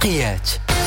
حلقيات.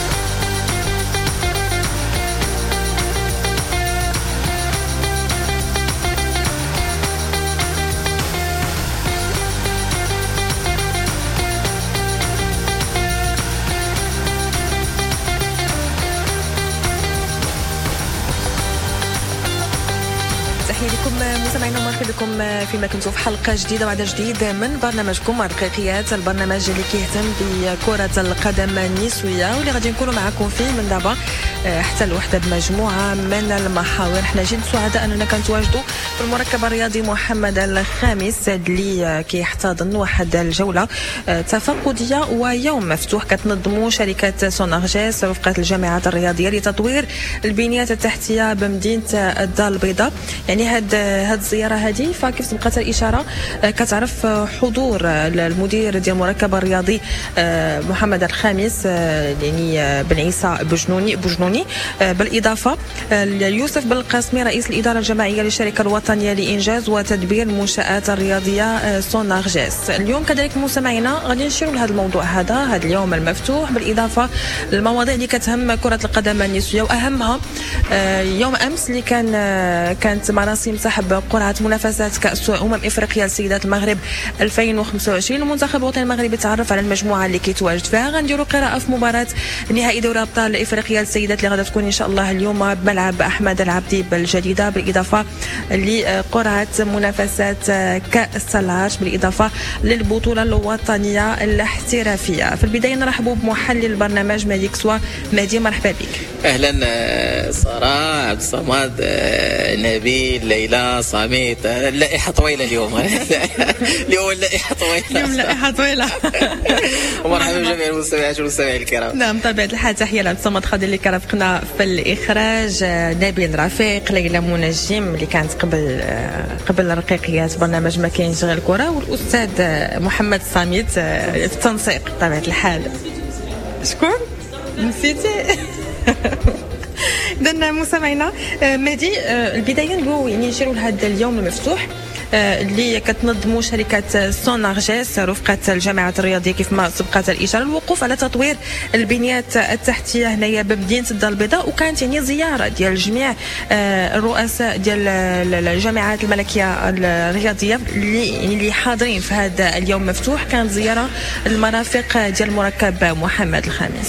مستمعينا ومرحبا بكم فيما كنتوا في حلقه جديده وعدد جديد من برنامجكم رقيقيات، البرنامج اللي كيهتم بكره القدم النسويه واللي غادي نكونوا معكم فيه من دابا حتى الوحده بمجموعه من المحاور. حنا جد سعداء اننا كنتواجدوا في المركب الرياضي محمد الخامس اللي كيحتضن واحد الجوله تفقديه ويوم مفتوح كتنظموا شركه سونارجيس رفقه الجامعات الرياضيه لتطوير البنيات التحتيه بمدينه الدار البيضاء. يعني هاد الزياره هذه فكيف سبقت الاشاره كتعرف حضور المدير ديال المركب الرياضي محمد الخامس يعني بن عيسى بجنوني بالاضافه ليوسف بن القاسمي رئيس الاداره الجماعيه للشركه الوطنيه لانجاز وتدبير المنشات الرياضيه سونارجيس. اليوم كذلك مستمعينا غادي نشيروا لهذا الموضوع هذا اليوم المفتوح بالاضافه للمواضيع اللي كتهم كره القدم النسويه، واهمها يوم امس اللي كانت مراسم سحب قرعه منافسات كاس افريقيا لسيدات المغرب 2025. المنتخب الوطني المغربي تعرف على المجموعه اللي كيتواجد فيها. غنديروا قراءه في مباراه نهائي دوري ابطال افريقيا للسيدات اللي غادا تكون ان شاء الله اليوم بملعب احمد العبدي بالجديده، بالاضافه لقرعه منافسات كاس العرش، بالاضافه للبطوله الوطنيه الاحترافيه. في البدايه نرحبوا بمحلل البرنامج مهدي كسوة. مهدي مرحبا بك. اهلا ساره، عبد الصمد، نبيل، ليلى، صامت. اللائحه طويله اليوم. اليوم اللائحه طويله. ومرحبا بجميع المستمعات والمستمعين الكرام. نعم طبيعه الحال، تحيه لعبد الصمد خالد اللي كان رافقنا في الاخراج، نبيل رفيق، ليلى منجم اللي كانت قبل رقيقيات برنامج ما كاينش غير الكره، والاستاذ محمد صامت في التنسيق بطبيعه الحال. شكون نسيتي؟ إذن مستمعينا مهدي، البداية نبغيو يعني نشيروا لهذا اليوم المفتوح اللي كتنظموا شركة سونارجيس رفقة الجامعات الرياضية كيف ما سبقت الإشارة، الوقوف على تطوير البنيات التحتية هنايا بمدينة الدار البيضاء. وكانت يعني زيارة ديال جميع الرؤساء ديال الجامعات الملكية الرياضية اللي حاضرين في هذا اليوم مفتوح. كانت زيارة المرافق ديال المركب محمد الخامس.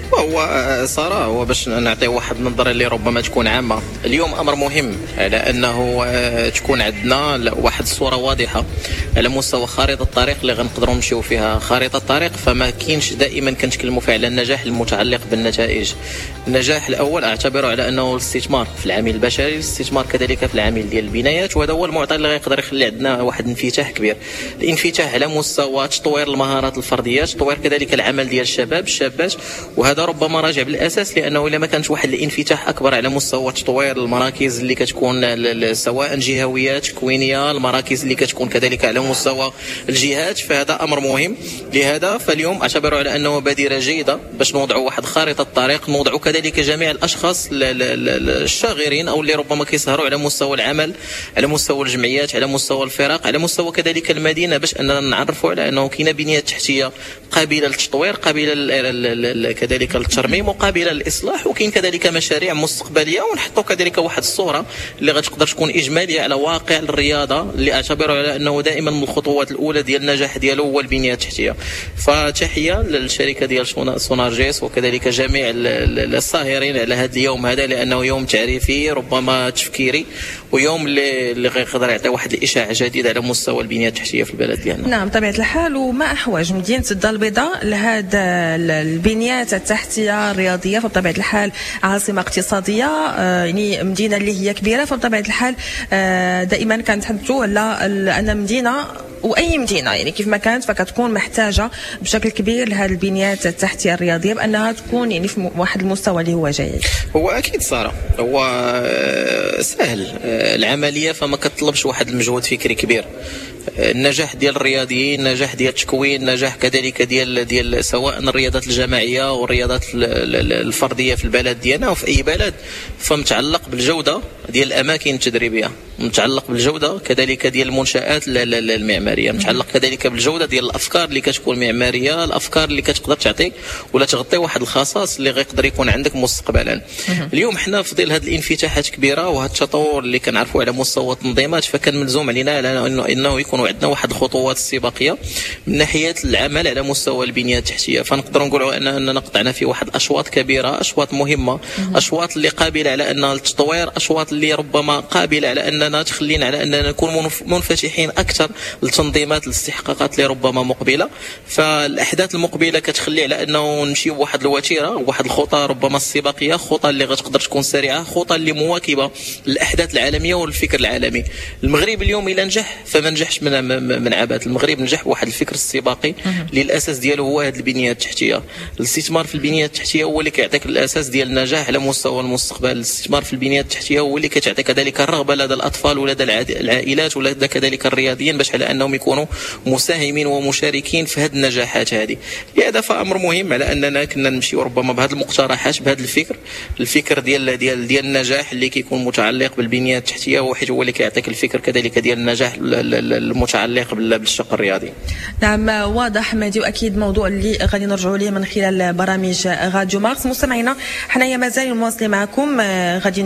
هو صراحة هو باش نعطي واحد النظرة اللي ربما تكون عامة. اليوم أمر مهم على أنه تكون عندنا واحد الصورة واضحة على مستوى خارطة الطريق اللي غنقدروا نمشيو فيها. خارطة الطريق فما كاينش دائما كنتكلموا فيها على النجاح المتعلق بالنتائج. النجاح الأول أعتبره على أنه الاستثمار في العامل البشري، الاستثمار كذلك في العامل ديال البنايات، وهذا هو المعطى اللي غيقدر يخلي عندنا واحد الانفتاح كبير. الانفتاح على مستوى تطوير المهارات الفردية، تطوير كذلك العمل ديال الشباب، وهذا ربما راجع بالاساس لانه الا ما كانش واحد الانفتاح اكبر على مستوى تطوير المراكز اللي كتكون سواء جهويه تكوينيه، المراكز اللي كتكون كذلك على مستوى الجهات، فهذا امر مهم. لهذا فاليوم اعتبره على انه بادره جيده باش نوضعوا واحد خارطه الطريق، نوضعوا كذلك جميع الاشخاص الشاغرين او اللي ربما كيسهروا على مستوى العمل، على مستوى الجمعيات، على مستوى الفرق، على مستوى كذلك المدينه، باش اننا نعرفوا على انه كاينه بنيات تحتيه قابله للتطوير، قابله كذلك الترميم، وقابله للاصلاح، وكاين كذلك مشاريع مستقبليه، ونحطوا كذلك واحد الصوره اللي غتقدر تكون اجماليه على واقع الرياضه اللي اعتبره على انه دائما من الخطوات الاولى ديال النجاح ديالو هو البنيه التحتيه. فتحيه للشركه ديال سونارجيس وكذلك جميع الساهرين على هذا اليوم هذا، لانه يوم تعريفي ربما تفكيري، ويوم اللي غيقدر يعطي واحد الاشاعه جديده على مستوى البنيه التحتيه في البلد ديالنا. نعم طبيعه الحال. وما احوج مدينه الدار البيضاء لهذا البنيات التحتية الرياضية؟ فبطبيعة الحال عاصمة اقتصادية، يعني مدينة اللي هي كبيرة، فبطبيعة الحال دائما كنتحدثوا على أن مدينة واي مدينه يعني كيف ما كانت فكتكون محتاجه بشكل كبير لهذه البنيات التحتيه الرياضيه بانها تكون يعني في واحد المستوى اللي هو جيد. هو اكيد صار هو سهل العمليه، فما كتطلبش واحد المجهود فكري كبير. النجاح ديال الرياضيين، النجاح ديال التكوين، النجاح كذلك ديال سواء الرياضات الجماعيه والرياضات الفرديه في البلد ديالنا وفي اي بلد، فمتعلق بالجوده ديال الاماكن التدريبيه، متعلق بالجوده كذلك ديال المنشآت المعماريه، متعلق كذلك بالجوده ديال الافكار اللي كتكون معماريه، الافكار اللي كتقدر تعطي ولا تغطي واحد الخصائص اللي غيقدر يكون عندك مستقبلا. اليوم حنا في ظل هذه الانفتاحات كبيره وهذا التطور اللي كنعرفوا على مستوى التنظيمات، فكان ملزوم علينا انه يكون عندنا واحد الخطوات السباقيه من ناحيه العمل على مستوى البنيه التحتيه. فنقدروا نقولوا اننا قطعنا في واحد اشواط كبيره، اشواط مهمه، اشواط اللي قابله على انها التطوير، اشواط اللي ربما قابله على اننا تخلينا على اننا نكون منفتحين اكثر للتنظيمات الاستحقاقات اللي ربما مقبله. فالاحداث المقبله كتخلي على انه نمشيو بواحد الوتيره وواحد الخطى ربما السباقيه، خطى اللي غتقدر تكون سريعه، خطى اللي مواكبه للاحداث العالميه والفكر العالمي. المغرب اليوم الى نجح فما نجحش من عبث، المغرب نجح بواحد الفكر السباقي اللي الاساس ديالو هو هذه البنيه التحتيه. الاستثمار في البنيه التحتيه هو اللي كيعطيك الاساس ديال النجاح على مستوى المستقبل، الاستثمار في البنيه التحتيه هو اللي كتعطي كذلك الرغبه لدى الاطفال ولدى العائلات ولدى كذلك الرياضيين باش على انهم يكونوا مساهمين ومشاركين في هذه النجاحات هذه. لهذا فامر مهم على اننا كنا نمشيو ربما بهذه المقترحات، بهذا الفكر ديال النجاح اللي كيكون متعلق بالبنيه التحتيه، وحيت هو اللي كيعطيك الفكر كذلك ديال النجاح المتعلق بالشق الرياضي. نعم واضح مهدي، واكيد موضوع اللي غادي نرجعوا ليه من خلال برامج راديو مارس. مستمعينا حنايا مازال مواصلين معكم، غادي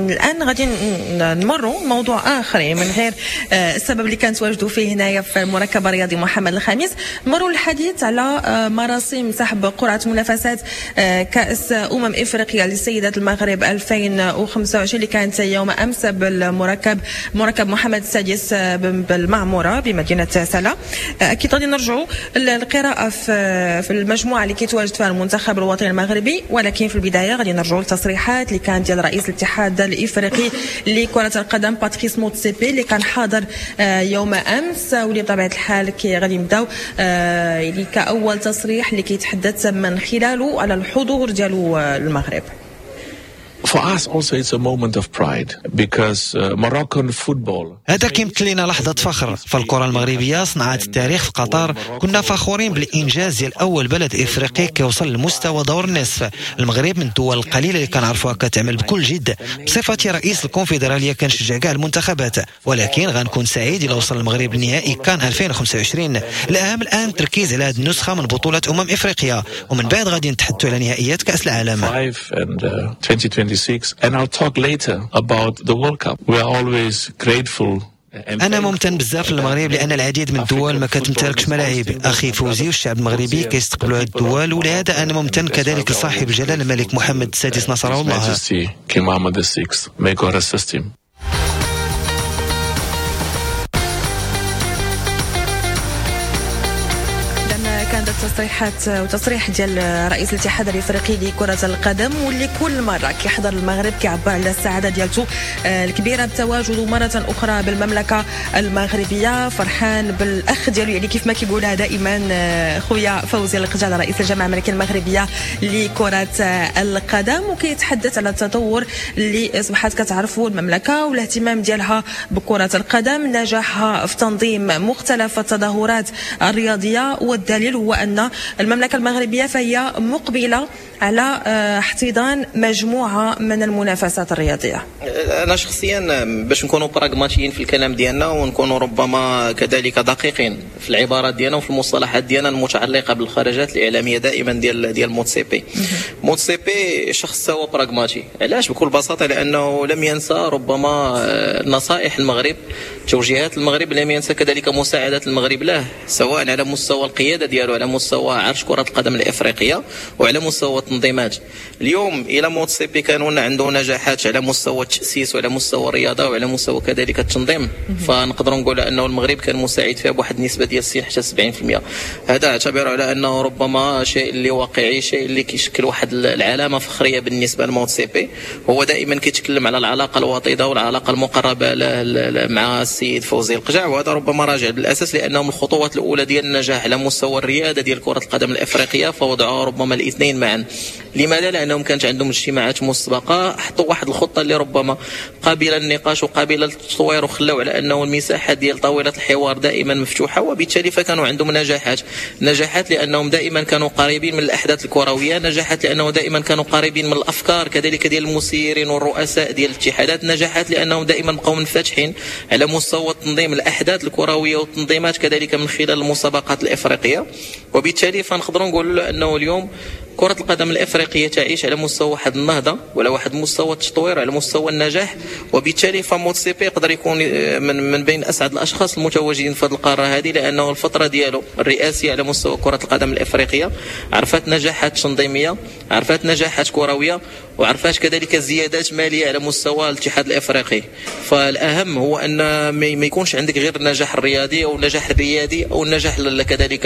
نمروا موضوع اخر من غير السبب اللي كنتواجدوا فيه هنايا في المركب الرياضي محمد الخامس. نمروا الحديث على مراسم سحب قرعه منافسات كاس افريقيا للسيدات المغرب 2025 اللي كانت يوم امس بالمركب محمد السادس بالمعموره بمدينه سلا. اكيد غادي نرجعوا للقراءه في المجموعه اللي كيتواجد فيها المنتخب الوطني المغربي، ولكن في البدايه غادي نرجعوا للتصريحات اللي كانت ديال رئيس الاتحاد الافريقي لكره القدم باتريس موتسيبي اللي كان حاضر يوم امس، واللي بطبيعه الحال غادي نبداو اللي كاول تصريح اللي كيتحدث من خلاله على الحضور ديالو المغرب. For us also it's a moment of pride because Moroccan football. هذا كيمثل لنا لحظة فخر، فالكرة المغربية صنعت التاريخ في قطر. كنا فخورين بالإنجاز ديال أول بلد إفريقي كيوصل لمستوى دور النصف. المغرب من الدول القليلة اللي كنعرفوها كتعمل بكل جد. بصفتي رئيس الكونفدرالية كنشجع كاع المنتخبات، ولكن غنكون سعيد إلا وصل المغرب لنهائي كان 2025. الأهم الآن التركيز على هذه النسخة من بطولة إفريقيا، ومن بعد غادي نتحدثوا على نهائيات كأس العالم. 2026 and I'll talk later about the World Cup. We are always grateful. أنا ممتن بزاف للمغرب لأن العديد من الدول ما كتمتلكش ملاعب. أخي فوزي والشعب المغربي كيستقبلوا هذه الدول، ولهذا أنا ممتن كذلك لصاحب الجلالة الملك محمد السادس نصره الله. كانت تصريحات وتصريح ديال رئيس الاتحاد الافريقي لكره القدم، واللي كل مره كيحضر المغرب كيعبر على السعاده ديالته الكبيره بتواجده مره اخرى بالمملكه المغربيه. فرحان بالاخ ديالو، يعني كيف ما كيقولها دائما خويا فوزي القجال رئيس الجامعه الامريكيه المغربيه لكره القدم، وكيتحدث على التطور اللي اصبحت كتعرفوا المملكه والاهتمام ديالها بكره القدم، نجاحها في تنظيم مختلف التظاهرات الرياضيه، والدليل هو أن المملكة المغربية فهي مقبلة على احتضان مجموعة من المنافسات الرياضية. أنا شخصيا باش نكونوا براغماتيين في الكلام ديالنا ونكونوا ربما كذلك دقيقين في العبارات ديالنا وفي المصطلحات ديالنا المتعلقة بالخرجات الإعلامية دائما ديال موتسيبي. موتسيبي شخص هو براغماتي. علاش؟ بكل بساطة لأنه لم ينسى ربما نصائح المغرب، توجيهات المغرب، لم ينسى كذلك مساعدة المغرب له، سواء على مستوى القيادة ديالو، على مستوى عرش كرة القدم الإفريقية، وعلى مستوى التنظيمات. اليوم إلى موتسيبي كان عنده نجاحات على مستوى التأسيس وعلى مستوى الرياضة وعلى مستوى كذلك التنظيم، فنقدر نقول أنه المغرب كان مساعد فيها بواحد النسبة ديال 60 حتى 70%. هذا اعتبر على أنه ربما شيء اللي واقعي، شيء اللي كيشكل واحد العلامة فخرية بالنسبة لموتسيبي. هو دائما كيتكلم على العلاقة الوطيدة والعلاقة المقربة مع السيد فوزي القجع، وهذا ربما راجع بالأساس لأنه من الخطوات الأولى ديال النجاح على مستوى الريادة ديال كرة القدم الإفريقية، فوضعوا ربما الاثنين معا. لماذا؟ لأنهم كانت عندهم اجتماعات مسبقة، حطوا واحد الخطة اللي ربما قابلة للنقاش وقابلة للتطوير، وخلوا على أنه المساحة ديال طاولة الحوار دائما مفتوحة، وبالتالي فكانوا عندهم نجاحات لأنهم دائما كانوا قريبين من الأحداث الكروية، نجاحات لأنهم دائما كانوا قريبين من الأفكار كذلك ديال المسيرين والرؤساء ديال الاتحادات، نجاحات لأنهم دائما بقوا منفتحين على مستوى تنظيم الأحداث الكروية والتنظيمات كذلك من خلال المسابقات الإفريقية. وبالتالي فنقدروا نقولوا أنه اليوم كرة القدم الإفريقية تعيش على مستوى واحد النهضة ولا واحد مستوى التطوير على مستوى النجاح، وبالتالي فموتسيبي يقدر يكون من بين أسعد الأشخاص المتواجدين في هذه القارة هذه، لأنه الفترة ديالو الرئاسية على مستوى كرة القدم الإفريقية عرفت نجاحات تنظيمية، عرفت نجاحات كروية، وعرفت كذلك زيادات مالية على مستوى الاتحاد الإفريقي. فالأهم هو أن ما يكونش عندك غير النجاح الرياضي أو النجاح الريادي أو النجاح كذلك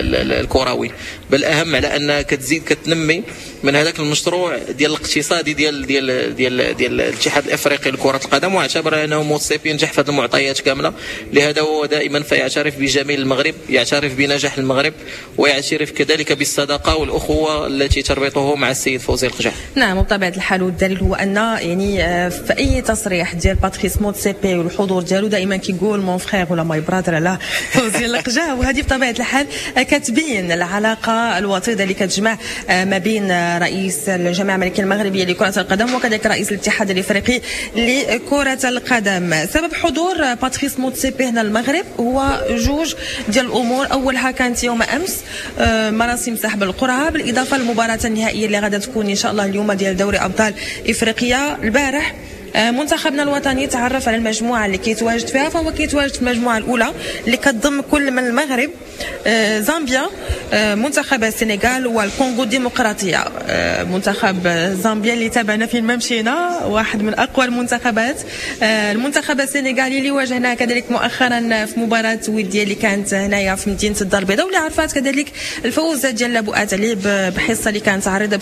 الكروي، بل أهم على أنك تزيد كتنمي من هذاك المشروع ديال الاقتصادي ديال الاتحاد الافريقي لكره القدم، واعتبر انه موتسيبي ينجح في هذه المعطيات كامله. لهذا هو دائما فيعترف بجميل المغرب، يعترف بنجاح المغرب، ويعترف كذلك بالصداقه والاخوه التي تربطه مع السيد فوزي القجع. نعم، وبطبيعه الحال والدليل هو ان يعني في اي تصريح ديال باتريس موتسيبي والحضور ديالو دائما كيقول مون فخير ولا ماي برادر على فوزي القجع، وهذه بطبيعه الحال كتبين العلاقه الوطيده اللي كتجمع ما بين رئيس الجامعة الأمريكية المغربية لكرة القدم وكذلك رئيس الاتحاد الإفريقي لكرة القدم. سبب حضور باتريس موتسيبي هنا المغرب هو جوج ديال الأمور. أولها كانت يوم أمس مراسم سحب القرعة، بالإضافة للمباراة النهائية اللي غادا تكون إن شاء الله اليوم ديال دوري أبطال إفريقيا. البارح منتخبنا الوطني تعرف على المجموعة اللي كيتواجد فيها، فهو كيتواجد في المجموعة الأولى اللي كتضم كل من المغرب، زامبيا، منتخب السنغال والكونغو الديمقراطية. منتخب زامبيا اللي تابعنا فين ما مشينا واحد من أقوى المنتخبات. المنتخب السنغالي اللي واجهنا كذلك مؤخرا في مباراة ودية اللي كانت هنايا في مدينة الدار البيضاء، واللي عرفات كذلك الفوز ديال لابو أتاليب بحصة اللي كانت عارضة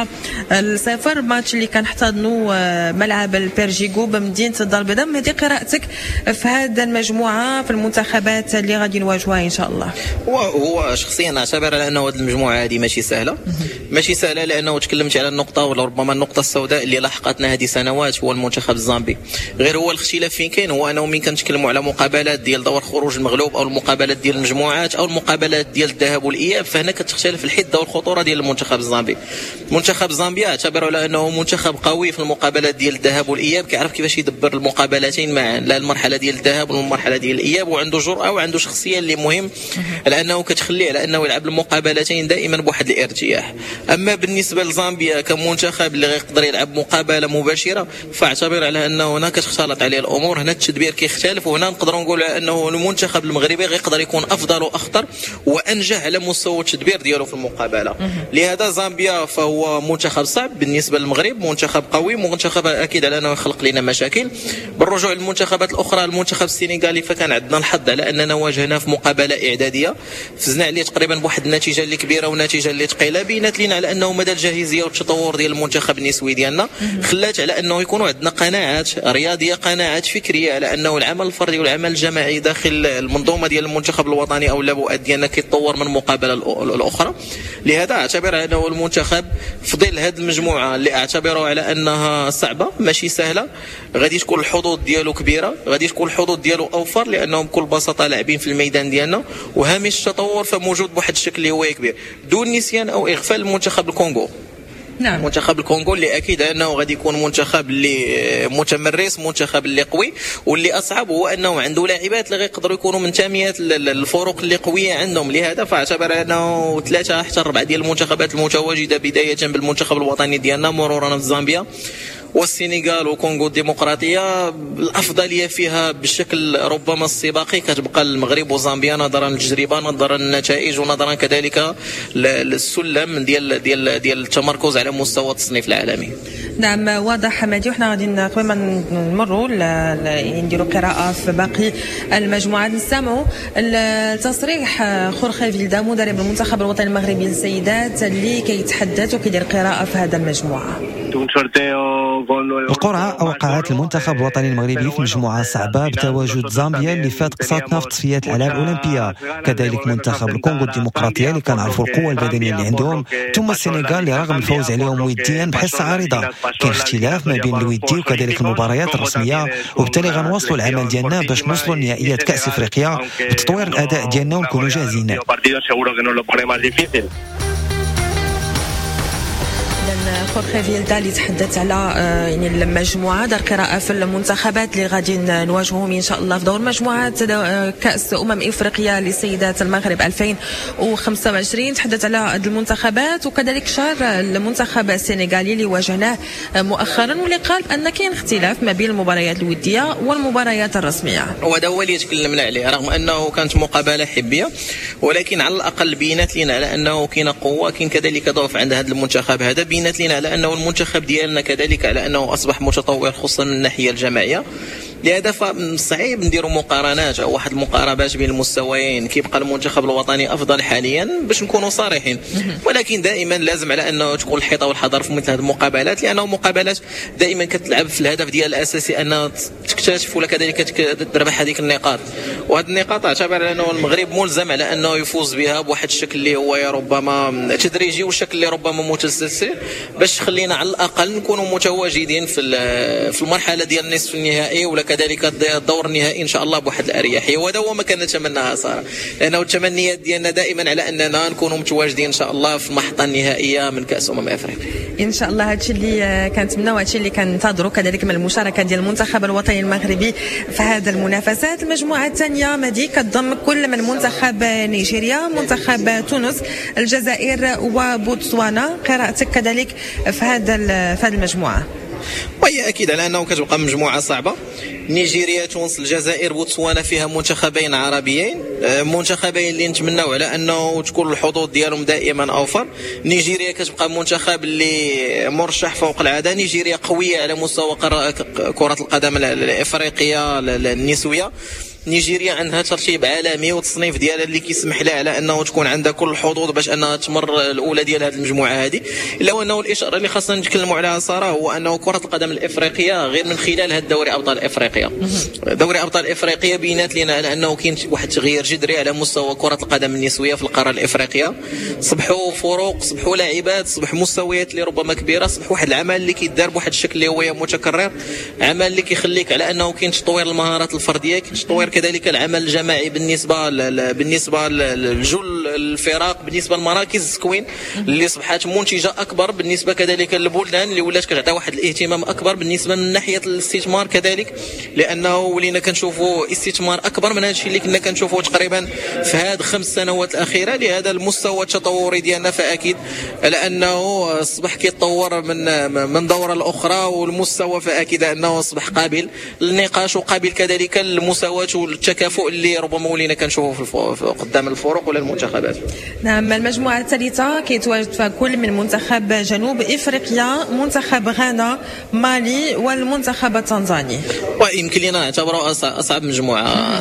ب7-0، ماتش اللي كان احتضنوا ملعب البرجيكو بمدينة الدار البيضاء. هذه قراءتك في هذه المجموعة في المنتخبات اللي غادي نواجهوها إن شاء الله؟ هو شخصيا اعتبر على انه هذه المجموعه هذه ماشي سهله، لانه تكلمت على النقطه ولا ربما النقطه السوداء اللي لاحقتنا هذه سنوات، هو المنتخب الزامبي. غير هو الاختلاف فين كاين هو انه مين كنتكلموا على مقابلات ديال دور خروج المغلوب او المقابلات ديال المجموعات او المقابلات ديال الذهاب والاياب، فهنا كتختلف الحده والخطوره ديال المنتخب الزامبي. المنتخب الزامبي اعتبر على انه منتخب قوي في المقابلات ديال الذهاب والاياب، كيعرف كيفاش يدبر المقابلتين معا، لا المرحله ديال الذهاب والمرحله ديال الاياب، وعنده جرأه وعنده شخصيه اللي مهم لانه كتخليه على انه يلعب المقابلتين دائما بواحد الارتياح. اما بالنسبه لزامبيا كمنتخب اللي غيقدر يلعب مقابله مباشره، فاعتبر على انه هنا كتختلط عليه الامور، هنا التدبير كيختلف، وهنا نقدروا نقولوا انه المنتخب المغربي غيقدر يكون افضل واخطر وانجح على مستوى التدبير ديالو في المقابله. لهذا زامبيا فهو منتخب صعب بالنسبه للمغرب، منتخب قوي، منتخب اكيد على انه يخلق لنا مشاكل. بالرجوع للمنتخبات الاخرى، المنتخب السنغالي فكان عندنا الحظ على اننا واجهناه في مقابله اعداديه، فزنا عليه تقريبا بواحد النتيجه اللي كبيره ونتيجه اللي ثقيله، بينت لنا على انه مدى الجاهزيه والتطور ديال المنتخب النسوي ديالنا خلات على انه يكونوا عندنا قناعات رياضيه، قناعات فكريه على انه العمل الفردي والعمل الجماعي داخل المنظومه ديال المنتخب الوطني او اللبؤات ديالنا كيتطور من مقابله الاخرى. لهذا اعتبر انه المنتخب في ظل هذه المجموعه اللي اعتبره على انها صعبه ماشي سهله، غادي تكون الحظوظ ديالو كبيره، غادي تكون الحظوظ ديالو اوفر، لانهم بكل بساطه لاعبين في الميدان ديالنا، وهامش التطور فموجود بواحد الشكل اللي هو كبير، دون نسيان او اغفال المنتخب الكونغو. نعم. منتخب الكونغو اللي اكيد انه غادي يكون منتخب اللي متمرس، منتخب اللي قوي، واللي اصعب هو انه عنده لاعبات اللي غيقدروا يكونوا منتميات للفرق اللي قويه عندهم. لهذا فاعتبر انه 3 حتى 4 ديال المنتخبات المتواجده بدايه بالمنتخب الوطني ديالنا مرورا بزامبيا والسنغال وكونغو الديمقراطيه، الافضليه فيها بالشكل ربما السباقي كتبقى المغرب وزامبيا نظرا للتجربه، نظرا للنتائج، ونظرا كذلك للسلم ديال التمركز على مستوى التصنيف العالمي. نعم، واضح حمادي. وحنا غادي قبل ما نمروا نديروا قراءه في باقي المجموعات، نستمعوا التصريح خورخي فيلدا مدرب المنتخب الوطني المغربي للسيدات اللي كيتحدث وكيدير قراءه في هذا المجموعه. القرعة أوقعت المنتخب الوطني المغربي في مجموعة صعبة بتواجد زامبيا اللي فات قصاتنا في تصفيات الألعاب الأولمبية، كذلك منتخب الكونغو الديمقراطية اللي كنعرفوا القوة البدنية اللي عندهم، ثم السنغال اللي رغم الفوز عليهم وديا بحصة عارضة. كاين اختلاف ما بين الودي وكذلك المباريات الرسمية، وبالتالي غنواصلوا العمل ديالنا باش نوصلوا لنهائيات كأس إفريقيا وتطوير الأداء ديالنا ونكونوا جاهزين. خورخي فيلدا اللي تحدث على يعني المجموعه دار قراءه في المنتخبات اللي غادي نواجههم ان شاء الله في دور مجموعات كاس افريقيا لسيدات المغرب 2025. تحدث على هذه المنتخبات وكذلك شار المنتخب السنغالي اللي واجهناه مؤخرا واللي قال بان كاين اختلاف ما بين المباريات الوديه والمباريات الرسميه. وهذا هو اللي تكلمنا عليه، رغم انه كانت مقابله حبيه ولكن على الاقل بينات لنا على انه كاين قوه، كاين كذلك ضعف عند هذا المنتخب هذا، بينات لنا على انه المنتخب ديالنا كذلك على انه اصبح متطور خصوصا من الناحيه الجماعيه. لهذا صعيب نديروا مقارنات او واحد المقاربات بين المستويين. كيبقى المنتخب الوطني افضل حاليا باش نكونوا صريحين، ولكن دائما لازم على انه تكون الحيطه والحذر في مثل هذه المقابلات، لانه مقابلات دائما كتلعب في الهدف ديال الاساسي ان تكتشف ولا كذلك تربح هذيك النقاط، وهذه النقاط اعتبر انه المغرب ملزم على انه يفوز بها بواحد الشكل اللي هو ربما تدريجي والشكل اللي ربما متسلسل، باش خلينا على الاقل نكونوا متواجدين في المرحله ديال النصف النهائي ولا كذلك الدور النهائي ان شاء الله بواحد الاريحيه. وهذا هو ما كنتمناها صراحه، لانه التمنيات ديالنا دائما على اننا نكونوا متواجدين ان شاء الله في المحطه النهائيه من كاس افريقيا ان شاء الله. هادشي اللي كنتمناو، هادشي اللي كننتظروا كذلك من المشاركه ديال المنتخب الوطني المغربي في هذا المنافسات. المجموعه الثانيه مدي كتضم كل من منتخب نيجيريا، منتخب تونس، الجزائر وبوتسوانا. قراءتك كذلك في هذا المجموعه؟ وهي اكيد على انه كتبقى مجموعه صعبه. نيجيريا، تونس، الجزائر، بوتسوانا فيها منتخبين عربيين، منتخبين اللي نتمناو على انه تكون الحظوظ ديالهم دائما اوفر. نيجيريا كتبقى منتخب اللي مرشح فوق العاده. نيجيريا قويه على مستوى كره القدم الافريقيه النسويه. نيجيريا عندها ترتيب عالمي وتصنيف ديالها اللي كيسمح لها على انه تكون عندها كل الحظوظ باش انها تمر الاولى ديال هذه المجموعه هذه. الا انه الاشاره اللي خاصنا نتكلموا عليها صراحه هو انه كره القدم الافريقيه غير من خلال هذا دوري ابطال افريقيا. دوري ابطال افريقيا بينات لنا على انه كاين واحد التغيير جذري على مستوى كره القدم النسويه في القاره الافريقيه. صبحوا فروق، صبحوا لاعبات، صبح مستويات اللي ربما كبيره، صبح واحد العمل اللي كيدار بواحد الشكل اللي هو متكرر، عمل اللي كيخليك على انه كاين تطوير المهارات الفرديه، كاين تطوير كذلك العمل الجماعي بالنسبه لجل الفرق، بالنسبه للمراكز التكوين اللي صبحت منتجه اكبر، بالنسبه كذلك للبلدان اللي ولات كتعطي واحد الاهتمام اكبر بالنسبه من ناحيه الاستثمار كذلك، لانه ولينا كنشوفوا استثمار اكبر من هذا الشيء اللي كنا كنشوفوه تقريبا في هذه 5 سنوات الاخيره. لهذا المستوى التطوري ديالنا فاكيد لانه اصبح كيتطور من دوره لاخرى، والمستوى فاكيد انه اصبح قابل للنقاش وقابل كذلك للمساواه والتكافؤ اللي ربما ولينا كنشوفوه قدام الفرق ولا المنتخبات. نعم. المجموعه الثالثه كيتواجد فيها كل من منتخب جنوب افريقيا، منتخب غانا، مالي، والمنتخب التنزاني. ويمكن لنا نعتبره اصعب مجموعه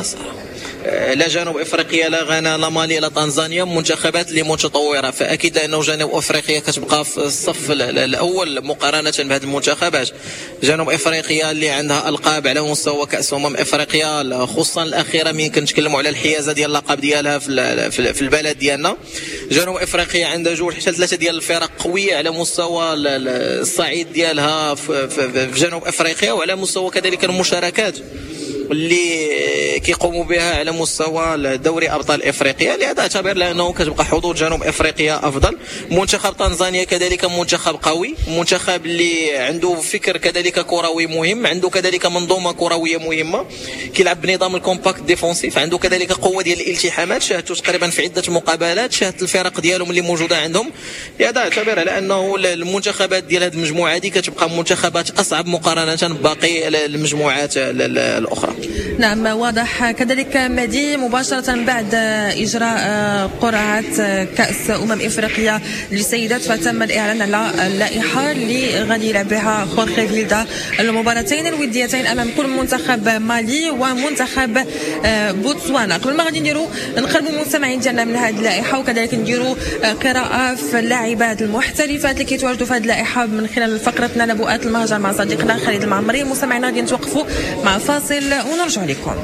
لا جنوب افريقيا لا غانا لا مالي لا تنزانيا منتخبات اللي متطوره، فاكيد لانه جنوب افريقيا كتبقى في الصف الاول مقارنه بهذه المنتخبات. جنوب افريقيا اللي عندها القاب على مستوى كاس افريقيا، خصوصا الاخيره من كنتكلموا على الحيازه ديال اللقب ديالها في البلد ديالنا. جنوب افريقيا عندها 2 حتى 3 ديال الفرق قويه على مستوى الصعيد ديالها في جنوب افريقيا، وعلى مستوى كذلك المشاركات اللي كيقوموا بها على مستوى دوري ابطال افريقيا. لهذا اعتبر لانه كتبقى حظوظ جنوب افريقيا افضل. منتخب تنزانيا كذلك منتخب قوي، منتخب اللي عنده فكر كذلك كروي مهم، عنده كذلك منظومه كرويه مهمه، كيلعب بنظام الكومباكت ديفونسيف، عنده كذلك قوه ديال الالتحامات، شاهدته تقريبا في عده مقابلات، شاهدت الفرق ديالهم اللي موجوده عندهم. لهذا اعتبر على انه المنتخبات ديال هذه المجموعه هذه كتبقى منتخبات اصعب مقارنه بباقي المجموعات الاخرى. نعم واضح. كذلك مهدي مباشرة بعد إجراء قرعة كأس إفريقيا للسيدات فتم الإعلان على اللائحة اللي غادي يلعب بها خورخي فيلدا المباراتين الوديتين أمام كل منتخب مالي ومنتخب بوتسوانا. قبل ما غادي نقربوا المستمعين ديالنا من هذه اللائحة وكذلك نديروا قراءة في اللاعبات المحترفات اللي كيتواجدوا في هذه اللائحة من خلال فقرتنا نبوءات المهجر مع صديقنا خالد المعمري. مستمعينا غادي نتوقفوا مع فاصل ونرجع لكم.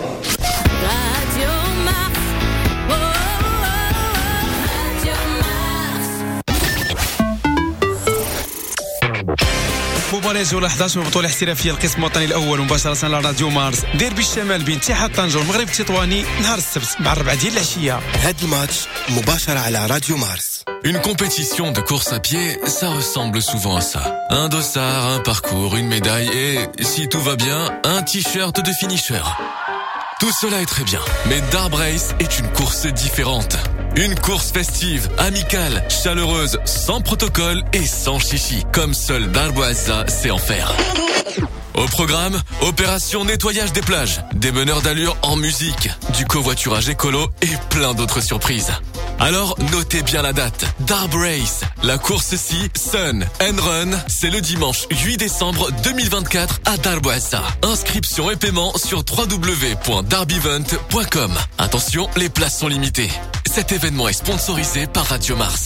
مباراة جولة 11 من البطولة الاحترافية القسم الوطني الأول مباشرة على راديو مارس ديربي الشمال بين اتحاد طنجة والمغرب التطواني نهار السبت مع 4 ديال العشية. هاد الماتش مباشرة على راديو مارس. Une compétition de course à pied, ça ressemble souvent à ça. Un dossard, un parcours, une médaille et, si tout va bien, un t-shirt de finisher. Tout cela est très bien, mais Darb Race est une course différente. Une course festive, amicale, chaleureuse, sans protocole et sans chichi, comme seul Darb Ouazza sait en faire. Au programme, opération nettoyage des plages, des meneurs d'allure en musique, du covoiturage écolo et plein d'autres surprises. Alors, notez bien la date. Darb Race, la course-ci, Sun and Run, c'est le dimanche 8 décembre 2024 à Darb Ouazza. Inscription et paiement sur www.darbevent.com. Attention, les places sont limitées. Cet événement est sponsorisé par Radio Mars.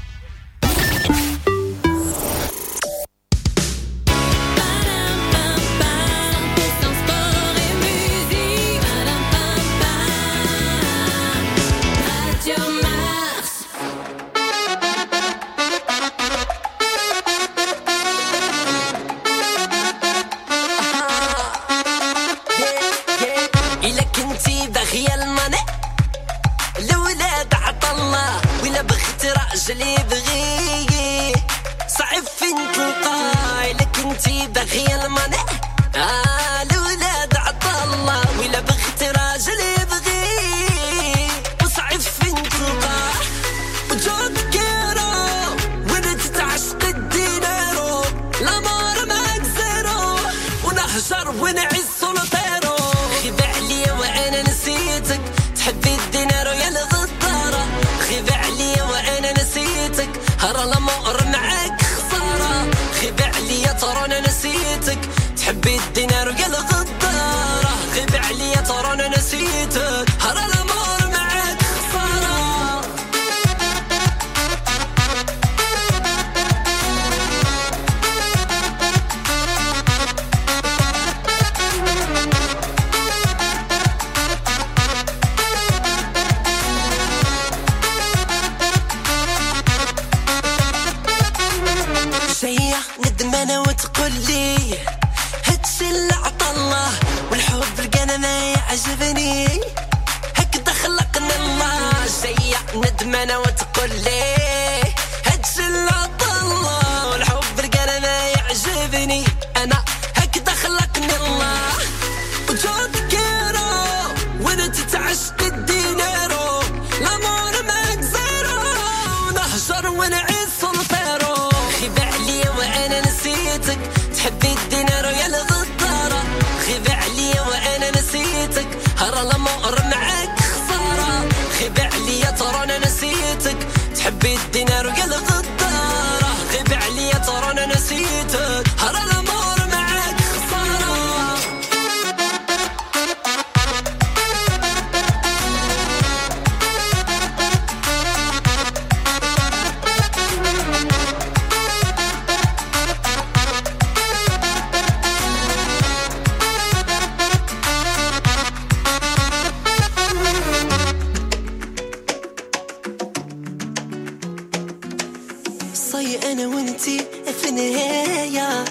اللي بغي صعب فين تلقاي لك انتي باغي المنى الولاد عطالله ولا بغيت راجل يبغي وصعب فين تلقاه وجود كيرو وين تتعشق الدينارو الامور معك زيرو ونهجر ونعز سلطيرو خذ عليا وانا نسيتك تحبي الدينارو يا الغدارة خذ عليا وانا نسيتك هرا الامور معك خسارة خذ عليا ترى انا نسيتك تحبي الدينار ويا الغدارة خذ عليا ترى انا نسيتك هرا الامور معك خسارة شيء ندمانة وتقولي هادشي اللي عطالله والحب لقانا ما يعجبني هكذا خلقنا الله شيء ندمانة وتقولي هادشي اللي عطالله والحب لقانا ما يعجبني انا هكذا خلقني الله وجود كيرو وانا تتعشق الدينارو الامور معك زيرو نهجر ونعيش سلطيرو خذ عليا وانا نسيتك تحبي الدينار ويا الغدارة خذ عليا وانا نسيتك هرا الامور معك خسارة خذ عليا ترى انا نسيتك تحبي الدينار ويا الغدارة خذ عليا ترى انا نسيتك هرا الامور معك خسارة صي انا وانتي في نهاية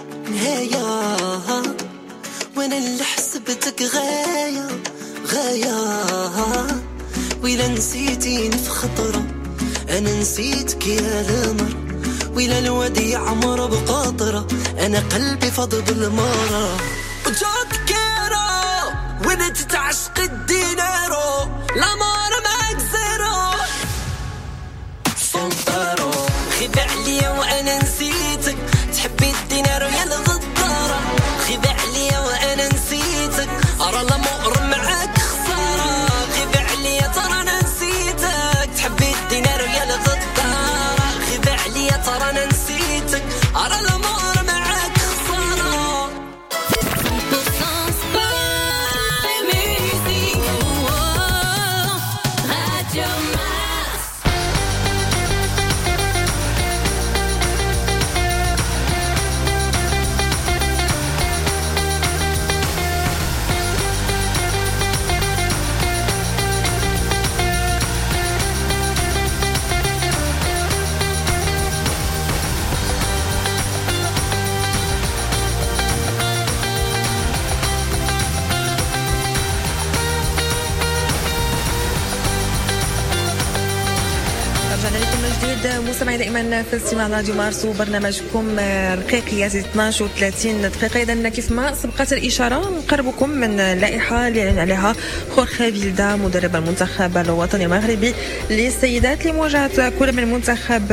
وانا اللي حسبتك غاية ولا نسيتيني في خطرة انا نسيتك يا القمر ولا الوادي يعمر بقاطرة انا قلبي فاض بالمرة وجود كيرو وانا تتعشق الدينارو الامور معك زيرو سلطارو خذ عليا وانا نسيتك تحبي الدينار ويا الغدارة خذ عليا وانا نسيتك ارى الامور جديد مستمعي دائما في استماع راديو مارس وبرنامجكم رقيقيات 12 و30 دقيقة. إذا كيف ما سبقت الإشارة نقربكم من لائحة اللي يعلن عليها خورخي فيلدا مدرب المنتخب الوطني المغربي للسيدات لمواجهة كل من منتخب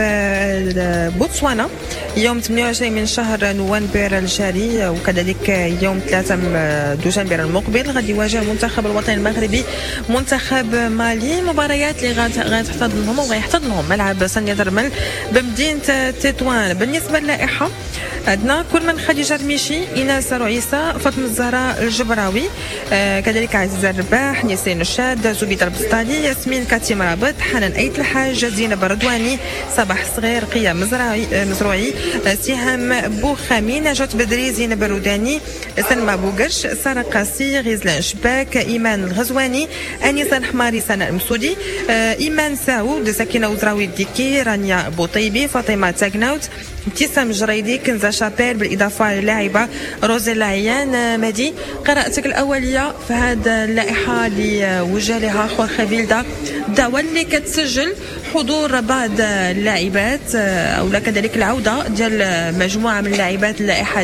بوتسوانا يوم 28 من شهر نوفمبر الجاري، وكذلك يوم 3 دجنبر المقبل غادي يواجه المنتخب الوطني المغربي منتخب مالي. مباريات اللي غتحتضنهم وغيحتضنهم ملعب سانيا درمل بمدينة تطوان. بالنسبة للائحة عندنا كل من خديجة رميشي، إيناس رعيسة، فاطمة الزهراء الجبراوي، كذلك عزيزة الرباح، نيسين الشاد، زبيدة البسطالي، ياسمين كاتي مرابط، حنان أيت الحاج، زينب الردواني، صباح صغير، قيام مزروعي، سهام بوخامي، نجاة بدري، زينب الروداني، سلمى بوقرش، سارة قاسي، غزلان شباك، إيمان الغزواني، أنيسة الحماري، سناء المسودي، إيمان سعود، سكينة وزراوي الديكي، رانيا بوطيبي، فاطمة تاغناوت، ابتسام جريدي، كنزة شابير، بالإضافة للاعبة روزيلا عيان. مادي قراءتك الأولية في هذه اللائحة اللي وجه لها خورخي فيلدا، الدعوة اللي كتسجل حضور بعض اللاعبات أو كذلك العودة ديال مجموعة من اللاعبات اللائحة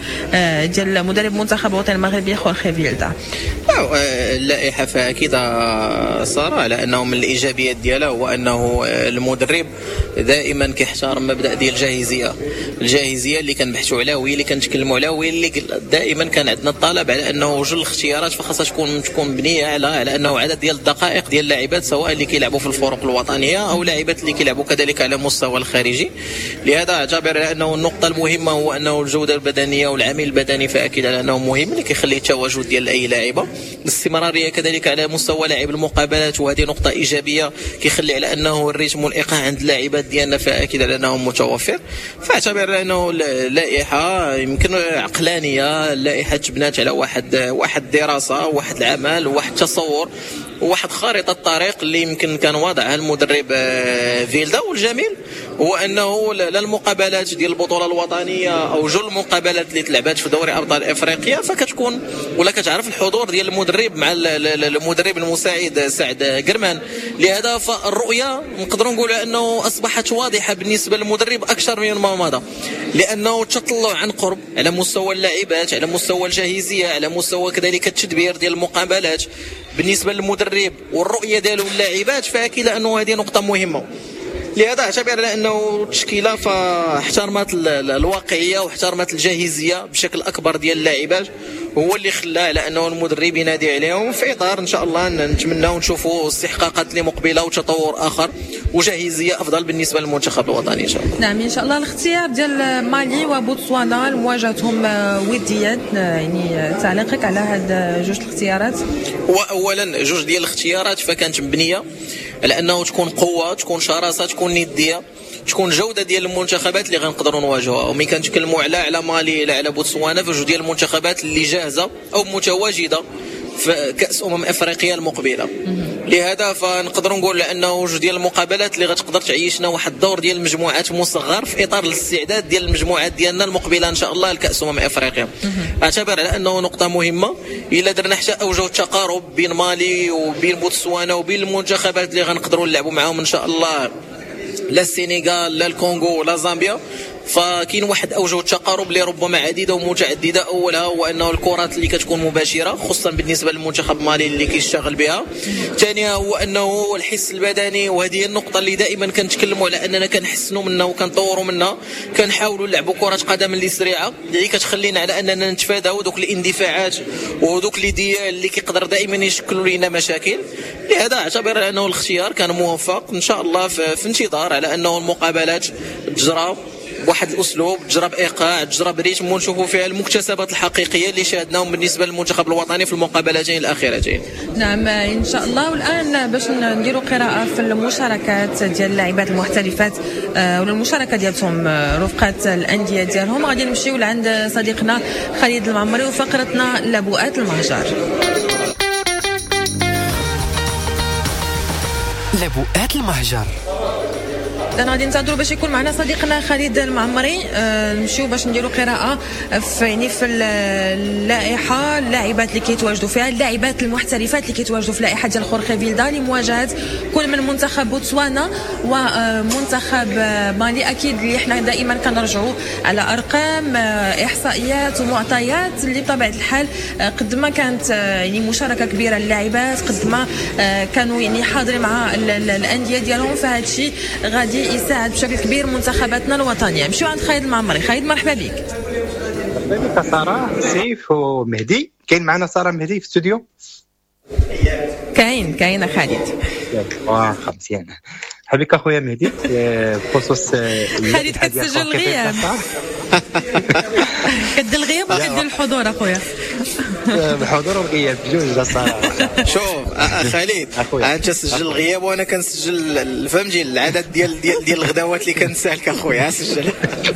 ديال مدرب منتخب الوطني المغربي خورخي فيلدا. اللائحة فأكيد صار على أنه من الإيجابيات ديالها هو أنه المدرب دائما كيحترم مبدأ ديال الجاهزية اللي كنبحثوا عليها وهي اللي كنتكلموا عليها وهي اللي دائما كان عندنا الطلب على أنه جل الاختيارات فخاصها تكون مبنية على أنه عدد ديال الدقائق ديال اللاعبات سواء اللي كيلعبوا في الفرق الوطنية أو لاعبات اللي كيلعبوا كذلك على مستوى الخارجي. لهذا اعتبر على أنه النقطة المهمة هو أنه الجودة البدنية والعامل البدني فأكيد على أنه مهم اللي كيخلي التواجد ديال أي لاعبة. الاستمرارية كذلك على مستوى لاعب المقابلات وهذه نقطة إيجابية كيخلي على أنه الريتم والإيقاع عند اللاعبات ديالنا فأكيد على أنه متوفر. فاعتبر على أنه اللائحة يمكن عقلانية، اللائحة تبنات على واحد دراسة واحد العمل واحد تصور وواحد خارطة الطريق اللي يمكن كان واضعها المدرب فيلدا. والجميل هو أنه لا المقابلات ديال البطولة الوطنية أو جل المقابلات اللي تلعبات في دوري أبطال إفريقيا فكتكون ولا كتعرف الحضور ديال المدرب مع المدرب المساعد سعد قرمان. لهذا فالرؤية نقدروا نقولوا أنه أصبحت واضحة بالنسبة للمدرب أكثر من ما مضى، لأنه تطلع عن قرب على مستوى اللاعبات، على مستوى الجاهزية، على مستوى كذلك التدبير ديال المقابلات بالنسبة للمدرب والرؤية ديالو اللاعبات فأكيد أنه هذه نقطة مهمة. لهذا اعتبر على أنه التشكيلة فاحترمت الواقعية واحترمت الجاهزية بشكل أكبر ديال اللاعبات، هو اللي خلى على أنه المدرب ينادي عليهم في إطار إن شاء الله نتمنى ونشوفوا استحقاقات اللي مقبلة وتطور آخر وجاهزية أفضل بالنسبة للمنتخب الوطني إن شاء الله. نعم إن شاء الله. الاختيار ديال مالي وبوتسوانا لمواجهتهم وديات، يعني تعليقك على هاد جوج الاختيارات؟ وأولا جوج ديال الاختيارات فكانت مبنية على أنه تكون قوة، تكون شراسة، تكون ندية، تكون جودة ديال المنتخبات اللي غنقدروا نواجهوها. ومي كنتكلموا على مالي لا على بوتسوانا فجوج ديال المنتخبات اللي جاهزة أو متواجدة في كأس أفريقيا المقبلة. لهذا فنقدروا نقول أنه جوج ديال المقابلات اللي غتقدر تعيشنا واحد الدور ديال المجموعات مصغر في إطار الاستعداد ديال المجموعات ديالنا المقبلة إن شاء الله لكأس أفريقيا. أعتبر على أنه نقطة مهمة إلا درنا حتى أوجه التقارب بين مالي وبين بوتسوانا وبين المنتخبات اللي غنقدروا نلعبوا معهم إن شاء الله، لا السنغال لا الكونغو لا زامبيا، فكاين واحد اوجه التقارب اللي ربما عديده ومتعدده. اولها هو انه الكرات اللي كتكون مباشره خصوصا بالنسبه للمنتخب مالي اللي كيشتغل بها. ثانيا هو انه الحس البدني، وهذه النقطه اللي دائما كنتكلموا على اننا كنحسنوا منها وكنطوروا منها، كنحاولوا نلعبوا كره قدم اللي سريعه اللي كتخلينا على اننا نتفاداو دوك الاندفاعات ودوك ليديال اللي كيقدر دائما يشكلوا لنا مشاكل. لهذا اعتبر انه الاختيار كان موفق ان شاء الله في انتظار على انه المقابلات تجرى واحد الاسلوب، تجرب ايقاع، تجرب ريتم، ونشوفوا فيها المكتسبات الحقيقيه اللي شاهدناهم بالنسبه للمنتخب الوطني في المقابلتين الاخيرتين. نعم ان شاء الله. والان باش نديروا قراءه في المشاركات ديال اللاعبات المحترفات ولا المشاركه ديالهم رفقه الانديه ديالهم، غادي نمشيو لعند صديقنا خالد المعمري وفقرتنا لبؤات المهجر. لبؤات المهجر اذا غادي ننتظروا باش يكون معنا صديقنا خالد المعمري. نمشيو باش نديروا قراءه في اللائحه، اللاعبات اللي كيتواجدوا فيها، اللاعبات المحترفات اللي كيتواجدوا في لائحه ديال خورخي فيلدا لمواجهه كل من منتخب بوتسوانا ومنتخب مالي. اكيد اللي احنا دائما كنرجعوا على ارقام، احصائيات ومعطيات اللي بطبيعه الحال قد ما كانت يعني مشاركه كبيره للاعبات، قد ما كانوا يعني حاضرين مع الانديه ديالهم، فهذا الشيء غادي يساعد بشكل كبير منتخباتنا الوطنيه. نمشيو عند خالد المعمري. خالد مرحبا بك. مرحبا بك ساره، سيف ومهدي. كاين معنا ساره مهدي في الاستوديو؟ كاين خالد. واخا مزيان. مرحبا بك اخويا مهدي. بخصوص خالد كتسجل الغياب. كدير الغياب وكدير الحضور اخويا. الحضور والغياب بجوج صراحه. شوف خالد، انت تسجل الغياب وانا كنسجل فهمتي العدد ديال الغداوات اللي كنسالك اخويا. سجل.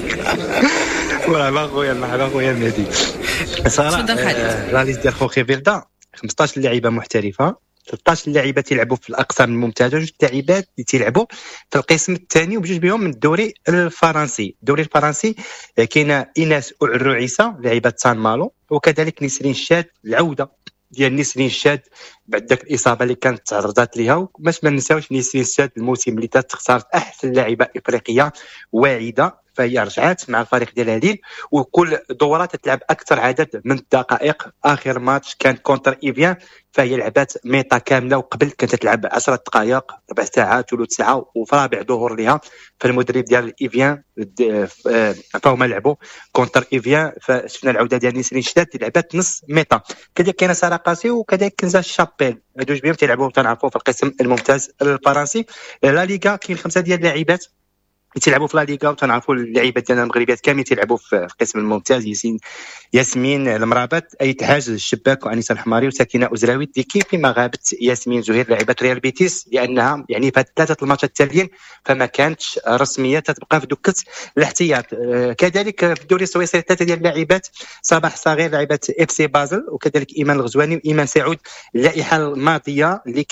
مرحبا اخويا مهدي. صراحه لا ليست ديال خوخي فيلدا 15 لاعبه محترفه، 13 لاعبه تيلعبوا في الاقسام الممتازه، جوج لاعبات اللي تيلعبوا في القسم الثاني وبجوج بهم من الدوري الفرنسي. الدوري الفرنسي كاينه ايناس عيسى لاعبه سان مالو، وكذلك نسرين الشاد. العوده ديال نسرين الشاد بعد ذاك الاصابه اللي كانت تعرضات ليها، باش ما نساوش نسرين الشاد الموسم اللي اختارت احسن لاعبه افريقيه واعده، فهي رجعت مع الفريق ديالها ليل، وكل دوره تلعب اكثر عدد من الدقائق. اخر ماتش كان كونتر ايفيان، فهي لعبات ميطا كامله، وقبل كانت تلعب 10 دقائق 4 ساعات ثلث ساعه. وفي رابع ظهور لها فالمدرب ديال ايفيان فهما لعبوا كونتر ايفيان، فشفنا العوده ديال نسرين الشداد لعبات نص ميطا. كذلك كاينه ساره قاسي وكذلك كنزا الشابيل، هادو جوج بهم تيلعبوا تنعرفوا في القسم الممتاز الفرنسي. لا ليغا كاين 5 ديال اللاعبات تيلعبوا في لا ليغا، وتنعرفوا اللعيبات ديالنا المغربيات كاملين تيلعبوا في القسم الممتاز. ياسمين المرابط، ايت حاج الشباك، وانيسه الحماري، وساكنه ازراوي. ديكي فيما غابت ياسمين زهير لاعبه ريال بيتيس، لانها يعني في 3 الماتشات التاليين فما كانتش رسميه، تتبقى في دكه الاحتياط. كذلك في الدوري السويسري 3 ديال اللاعبات، صباح صغير لاعبه اف سي بازل، وكذلك ايمان الغزواني وايمان سعود. اللائحه الماضيه اللي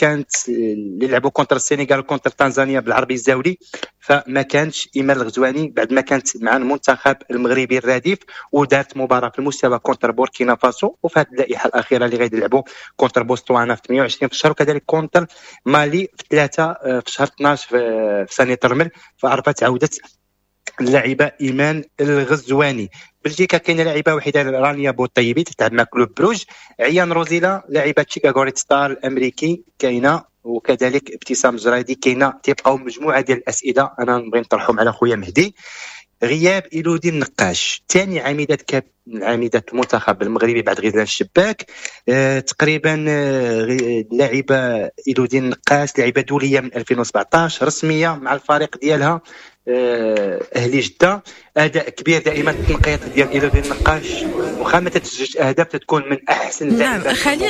لعبوا كونتر السنغال وكونتر تنزانيا بالعربي الزاولي، فما كانش ايمان الغزواني بعد ما كانت مع المنتخب المغربي الرديف، ودارت مباراه في المستوى كونتر بوركينا فاسو. وفي هذه اللائحه الاخيره اللي غادي يلعبوا كونتر بوتسوانا في 28 في الشهر، وكذلك كونتر مالي في 3 في شهر 12 في سنه ترمل، فعرفت عوده اللاعبه ايمان الغزواني. بلجيكا كاينه لاعبه وحيده رانيا بوطيبي تلعب مع كلوب بروج. عيان روزيلا لاعبه شيكاغو ريد ستار الامريكي كاينه، وكذلك ابتسام زرايدي كاينه. تيبقاو مجموعه ديال الاسئله انا نبغي نطرحهم على خويا مهدي. غياب إيلودي النقاش، ثاني عميدة المنتخب المغربي بعد غزلان الشباك. تقريبا لاعبة إيلودي النقاش لاعبة دولية من 2017 رسمية مع الفريق ديالها أهلي جدة. أداء كبير دائما. التنقيط ديال إيلودي النقاش وخا ما تسجلش أهداف تتكون من أحسن. نعم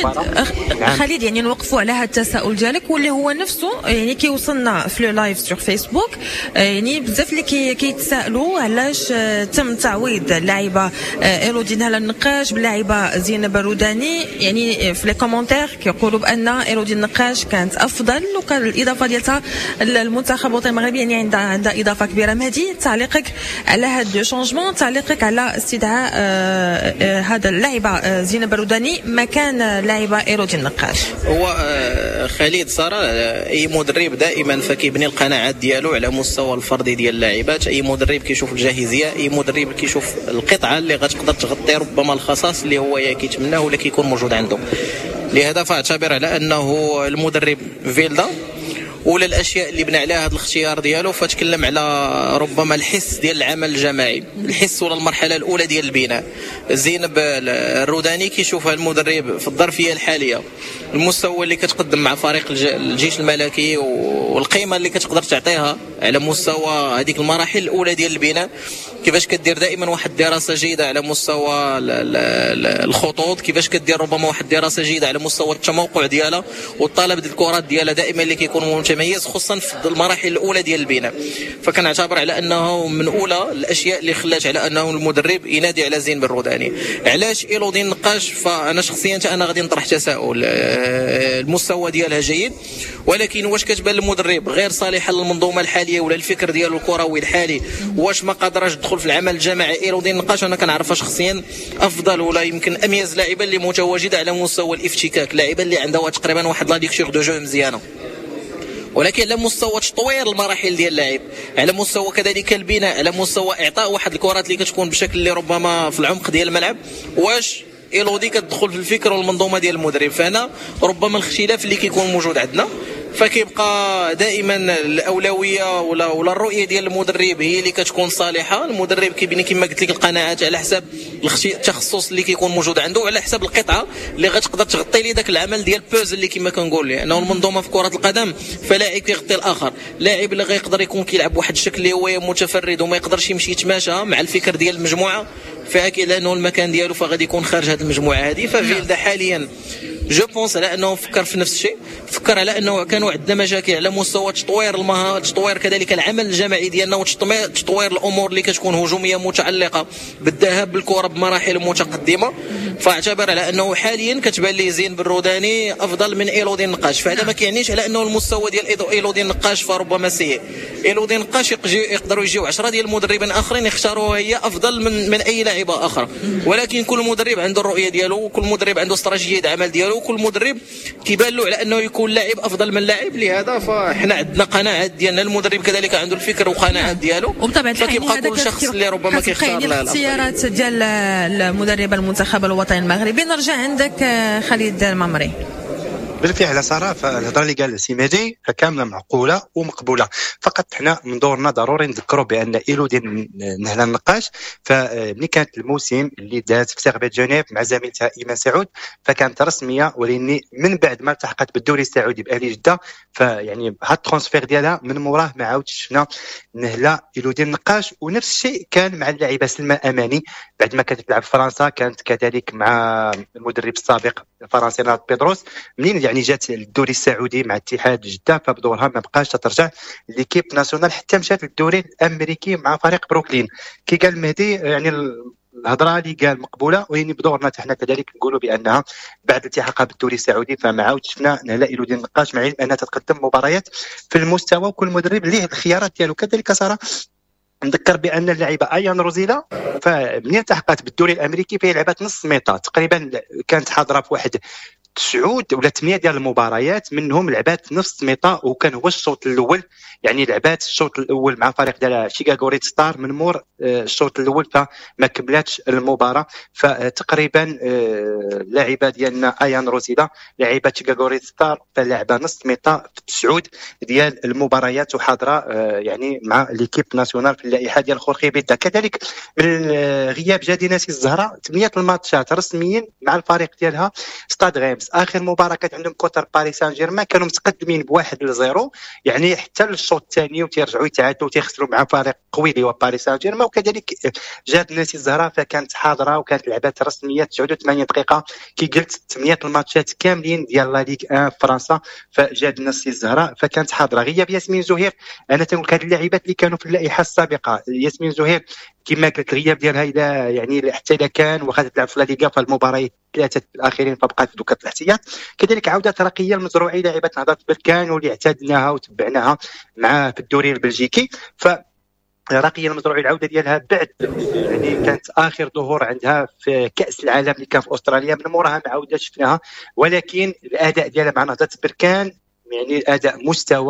خالد يعني نوقفوا على هذا التساؤل ديالك، واللي هو نفسه يعني كيوصلنا في لو لايف سور فيسبوك. يعني بزاف اللي كيتسائلوا علاش تم تعويض اللاعبة إيلودي نهال النقاش باللاعبة زينب الروداني. يعني في لي كومونتير كيقولوا بأن إيلودي النقاش كانت أفضل، وكان الإضافة ديالها المنتخب الوطني المغربي يعني عندها إضافة كبيرة. مهدي، تعليقك على هذا شونجمون، تعليقك على استدعاء هذا اللاعبة زينب الروداني مكان لاعبة إيلودي النقاش؟ هو خالد صار اي مدرب دائما فكيبني القناعات ديالو على مستوى الفردي ديال اللاعبات. اي مدرب كيشوف الجاهزيه، اي مدرب كيشوف القطعه اللي غتقدر تغطي ربما الخصائص اللي هو كيتمناه ولا كيكون موجود عنده. لهذا فاعتبر على انه المدرب فيلدا ولا الاشياء اللي بنى عليها هذا الاختيار ديالو، فتكلم على ربما الحس ديال العمل الجماعي، الحس ولا المرحله الاولى ديال البناء. زينب الروداني كيشوفها المدرب في الظرفيه الحاليه، المستوى اللي كتقدم مع فريق الجيش الملكي والقيمه اللي كتقدر تعطيها على مستوى هذيك المراحل الاولى ديال البناء، كيفاش كدير دائما واحد الدراسه جيده على مستوى الخطوط، كيفاش كدير ربما واحد الدراسه جيده على مستوى التموقع ديالها والطلب ديال الكرات ديالها دائما اللي كيكون متميز خصوصا في المراحل الاولى ديال البناء. فكنعتبر على انه من اولى الاشياء اللي خلات على انه المدرب ينادي على زين بالروداني. علاش إيلودي النقاش؟ فانا شخصيا انا غادي نطرح تساؤل. المستوى ديالها جيد، ولكن واش كتبان المدرب غير صالحه للمنظومه الحاليه ولا الفكر ديالو الكروي الحالي؟ واش ما قادراش تدخل في العمل الجماعي؟ إيلودي النقاش انا كنعرفها شخصيا افضل ولا يمكن اميز لاعبه اللي متواجده على مستوى الافتكاك، لاعبه اللي عندها تقريبا واحد لا ديكتور دو جو مزيانه. ولكن على مستوى تطوير المراحل ديال اللاعب، على مستوى كذلك البناء، على مستوى اعطاء واحد الكرات اللي كتكون بشكل اللي ربما في العمق ديال الملعب، واش إيلودي كتدخل في الفكر والمنظومه ديال المدرب؟ فانا ربما الاختلاف اللي كيكون موجود عندنا، فكيبقى دائما الاولويه ولا الرؤيه ديال المدرب هي اللي كتكون صالحه. المدرب كيبني كما قلت لك القناعات على حساب التخصص اللي كيكون موجود عنده، وعلى حساب القطعه اللي غتقدر تغطي لي داك العمل ديال بوزل اللي كما كنقول، لانه المنظومه في كره القدم فلاعب كيغطي الاخر. لاعب اللي غيقدر يكون كيلعب بواحد الشكل اللي هو متفرد وما يقدرش يمشي يتماشى مع الفكر ديال المجموعه، فاكيد لانه المكان ديالو فغادي يكون خارج هذه المجموعه هذه. ففيلدا حاليا جو بونس على انه فكر في نفس الشيء، فكر على انه كانوا عندنا مشاكل على مستوى تطوير المهارات، تطوير كذلك العمل الجماعي ديالنا، وتطوير الامور اللي كتكون هجوميه متعلقه بالذهاب بالكره بمراحل متقدمه. فاعتبر على انه حاليا كتبان لي زين بالروداني افضل من إيلودي النقاش. فهذا ما كيعنيش على انه المستوى ديال إيلودي النقاش فربما سيء. إيلودي النقاش يقدروا يجيو 10 ديال المدربين اخرين يختاروها هي افضل من اي لاعبه اخرى، ولكن كل مدرب عنده الرؤيه ديالو، وكل مدرب عنده استراتيجيه عمل ديالو، وكل مدرب كيبان له على انه يكون لاعب افضل من لاعب. لهذا فاحنا عندنا قناعات ديالنا، المدرب كذلك عنده الفكر وقناعات ديالو، وبطبيعه فكيبقى كل شخص اللي ربما كيختار الاختيارات ديال المدرب المنتخب الوطني المغربي. نرجع عندك خالد المعمري. بالفعل صراحه فالهضره اللي قال سي مهدي كامله معقوله ومقبوله، فقط حنا من دورنا ضروري نذكروا بان إيلودي نهلا النقاش فملي كانت الموسم اللي دات في تربيه جنيف مع زميلتها ايمان سعود فكانت رسميه، ولاني من بعد ما التحقت بالدوري السعودي باهلي جده فيعني هاد الترانسفير ديالها من موراه ما عاودش شفنا نهلا إيلودي النقاش. ونفس الشيء كان مع اللاعبه سلمى اماني بعد ما كانت تلعب في فرنسا، كانت كذلك مع المدرب السابق الفرنسي نات بيدروس. منين يعني جات للدوري السعودي مع اتحاد جده فبدورها ما بقاش ترجع ليكيب ناسيونال حتى مشات للدوري الامريكي مع فريق بروكلين. كي قال مهدي يعني الهضره اللي قال مقبوله، وين بدورنا حنا كذلك نقولوا بانها بعد التحاقها بالدوري السعودي فما عاودش شفنا نهلا إيلودي النقاش، مع انها تتقدم مباريات في المستوى وكل مدرب ليه الخيارات ديالو. كذلك صراحه نذكر بان اللاعبه ايان روزيلا فمنين التحقت بالدوري الامريكي فهي لعبات نص ميطا تقريبا، كانت حاضره في واحد 9 ولا 8 ديال المباريات، منهم لعبات نص ميطا وكان هو الشوط الاول، يعني لعبات الشوط الاول مع فريق ديال شيكاغو ريد ستار من مور الشوط الاول فما كملاتش المباراه. فتقريبا اللاعبه ديالنا ايان روزيلا لاعبه شيكاغو ريد ستار فلاعبه نص ميطا في 9 ديال المباريات وحاضره يعني مع ليكيب ناسيونال في اللائحه ديال خورخي بيدا. كذلك من غياب جادي ناسي الزهراء 8 الماتشات رسميا مع الفريق ديالها ستاد غيمس. اخر مباراه كانت عندهم كوتر باريس سان جيرمان كانوا متقدمين ب1-0 يعني حتى الشوط الثاني وتيرجعوا يتعادلوا وتيخسروا مع فريق قوي اللي هو باريس سان جيرمان. وكذلك جات ناسي الزهراء فكانت حاضره وكانت لعبات رسميه 89 دقيقه كي قلت 8 الماتشات كاملين ديال لا ليغ 1 في فرنسا فجات ناسي الزهراء فكانت حاضره. غياب ياسمين زهير انا تنقول هاد اللاعبات اللي كانوا في اللائحه السابقه، ياسمين زهير كما قلت الغياب ديالها الى يعني حتى اذا كان واخا تلعب في لا ليغا فالمباريات 3 الاخرين فبقات دوك الاحتياط. كذلك عوده رقيه المزروعي لاعبه نهضه بركان واللي اعتدناها وتبعناها مع في الدوري البلجيكي. ف رقيه المزروعي العوده ديالها بعد يعني كانت اخر ظهور عندها في كاس العالم اللي كان في استراليا، من موراها ما عاودش شفناها، ولكن الاداء ديالها مع نهضه بركان يعني اداء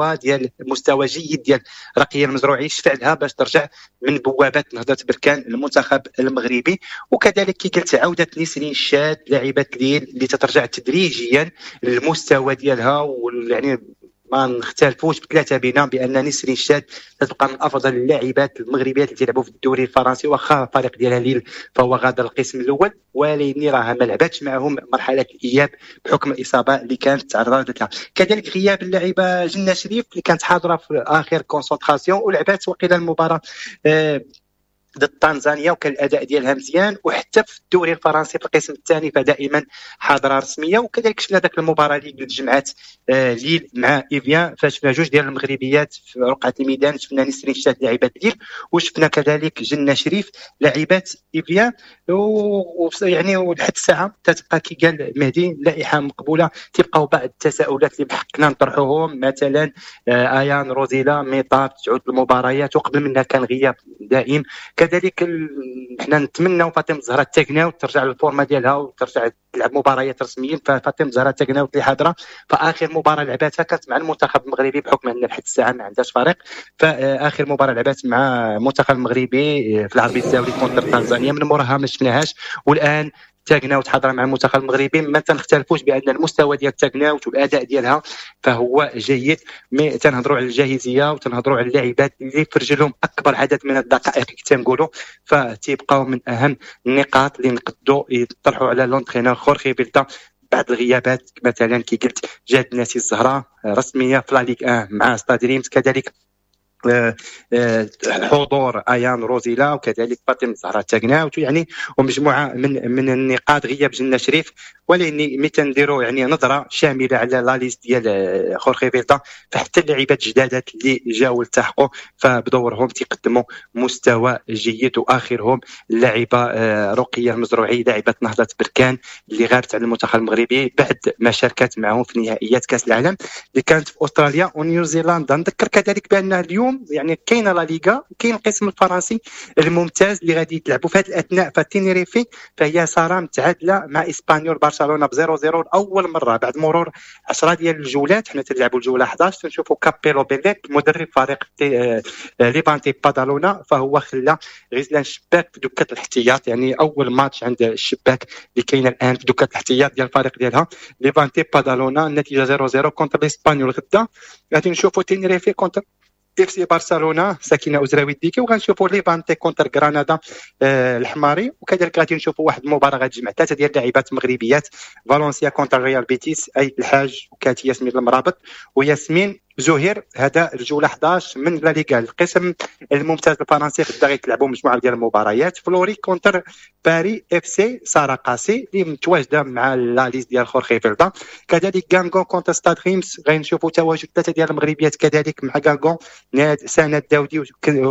مستوى جيد ديال رقيه المزروعي شفع لها باش ترجع من بوابه نهضه بركان المنتخب المغربي. وكذلك كي قلت عوده نسرين الشاد لاعبه ليل اللي تترجع تدريجيا للمستوى ديالها، ويعني ما نختلفوش بثلاثه بينا بان نسرين الشاد تبقى من افضل اللاعبات المغربيات اللي تلعبوا في الدوري الفرنسي، واخا الفريق ديالها ليل فهو غادر القسم الاول ولكن راها ما لعباتش معهم مرحله الاياب بحكم الاصابه اللي كانت تعرضت لها. كذلك غياب اللاعبه جنة شريف اللي كانت حاضره في اخر كونسنتراسيون ولعبات وقيله المباراه ضد تنزانيا وكان الاداء ديالها مزيان، وحتى في الدوري الفرنسي في القسم الثاني فدائما حاضره رسميه. وكذلك شفنا ذاك المباراه اللي تجمعات ليل مع ايفيان فشفنا جوج ديال المغربيات في رقعه الميدان، شفنا نسرين شات لاعبات ليل وشفنا كذلك جنة شريف لاعبات ايفيان. ويعني ولحد الساعه تتبقى كي قال مهدي لائحه مقبوله، تبقاو بعض التساؤلات اللي بحقنا نطرحوهم، مثلا ايان روزيلا ميطاب تعود المباريات وقبل منها كان غياب دائم. كذلك حنا نتمناو فاطمه الزهراء تاكناو ترجع للفورمه ديالها وترجع تلعب مباريات رسميين. ففاطمه الزهراء تاكناو اللي حاضره فاخر مباراه لعباتها كانت مع المنتخب المغربي بحكم ان لحد الساعه ما عندهاش فريق، فاخر مباراه لعبات مع المنتخب المغربي في العربي الدولي كونتر تنزانيا، من موراها ما شفناهاش. والان تاكناوت حاضره مع المنتخب المغربي، ما تنختلفوش بان المستوى ديال تاكناوت والاداء ديالها فهو جيد. مي تنهضروا على الجاهزيه وتنهضروا على اللاعبات اللي في رجلهم اكبر عدد من الدقائق كي تنقولوا، فتيبقاو من اهم النقاط اللي نقدوا يطرحوا على لونترينور خورخي فيلدا بعد الغيابات. مثلا كي قلت جات ناسي الزهراء رسميه في لا ليغ 1 مع ستاد ريمز، كذلك حضور ايان روزيلا وكذلك فاطمه الزهراء تاكناوت، يعني ومجموعه من النقاط غياب جنة شريف. ولاني متى نديروا يعني نظره شامله على لا ليست ديال خورخي فيلدا، فحتى اللاعبات الجدادات اللي جاوا التحقوا فبدورهم تقدموا مستوى جيد، واخرهم اللاعبه رقيه المزروعي لاعبه نهضه بركان اللي غابت على المنتخب المغربي بعد ما شاركت معهم في نهائيات كاس العالم اللي كانت في استراليا ونيوزيلندا. نذكر كذلك بان اليوم يعني كاينه لا ليغا وكاين القسم الفرنسي الممتاز اللي غادي يتلعبوا في هذه الاثناء. فتينيريفي فهي ساره متعادله مع اسبانيول برشلونه ب 0-0 اول مره بعد مرور 10 ديال الجولات. حنا تلعبوا الجوله 11 تنشوفوا كابيلو بيليك مدرب فريق ليفانتي بادالونا فهو خلى غزلان الشباك في دكه الاحتياط، يعني اول ماتش عند الشباك اللي كاين الان في دكه الاحتياط ديال الفريق ديالها ليفانتي بادالونا. النتيجه 0-0 كونتر الاسبانيول. غدا غادي نشوفوا تينيريفي كونتر اف سي برشلونه ساكنه ازراوي ديكي، وغنشوفوا ليفانتي كونتر غرانادا الحماري. وكذلك غادي نشوفوا واحد المباراه غتجمع ثلاثه ديال اللاعبات مغربيات، فالنسيا كونتر ريال بيتيس، اي الحاج وكاتي ياسمين المرابط وياسمين زهير. هذا الجوله 11 من لا ليغا. القسم الممتاز الفرنسي غدا غيتلعبوا مجموعه ديال المباريات، فلوري كونتر باري اف سي ساره قاسي اللي متواجده مع لا ليست ديال خورخي فيلدا. كذلك غانغون كونتر ستاد ريمس غنشوفوا تواجد ثلاثه ديال المغربيات كذلك مع غانغون سند داودي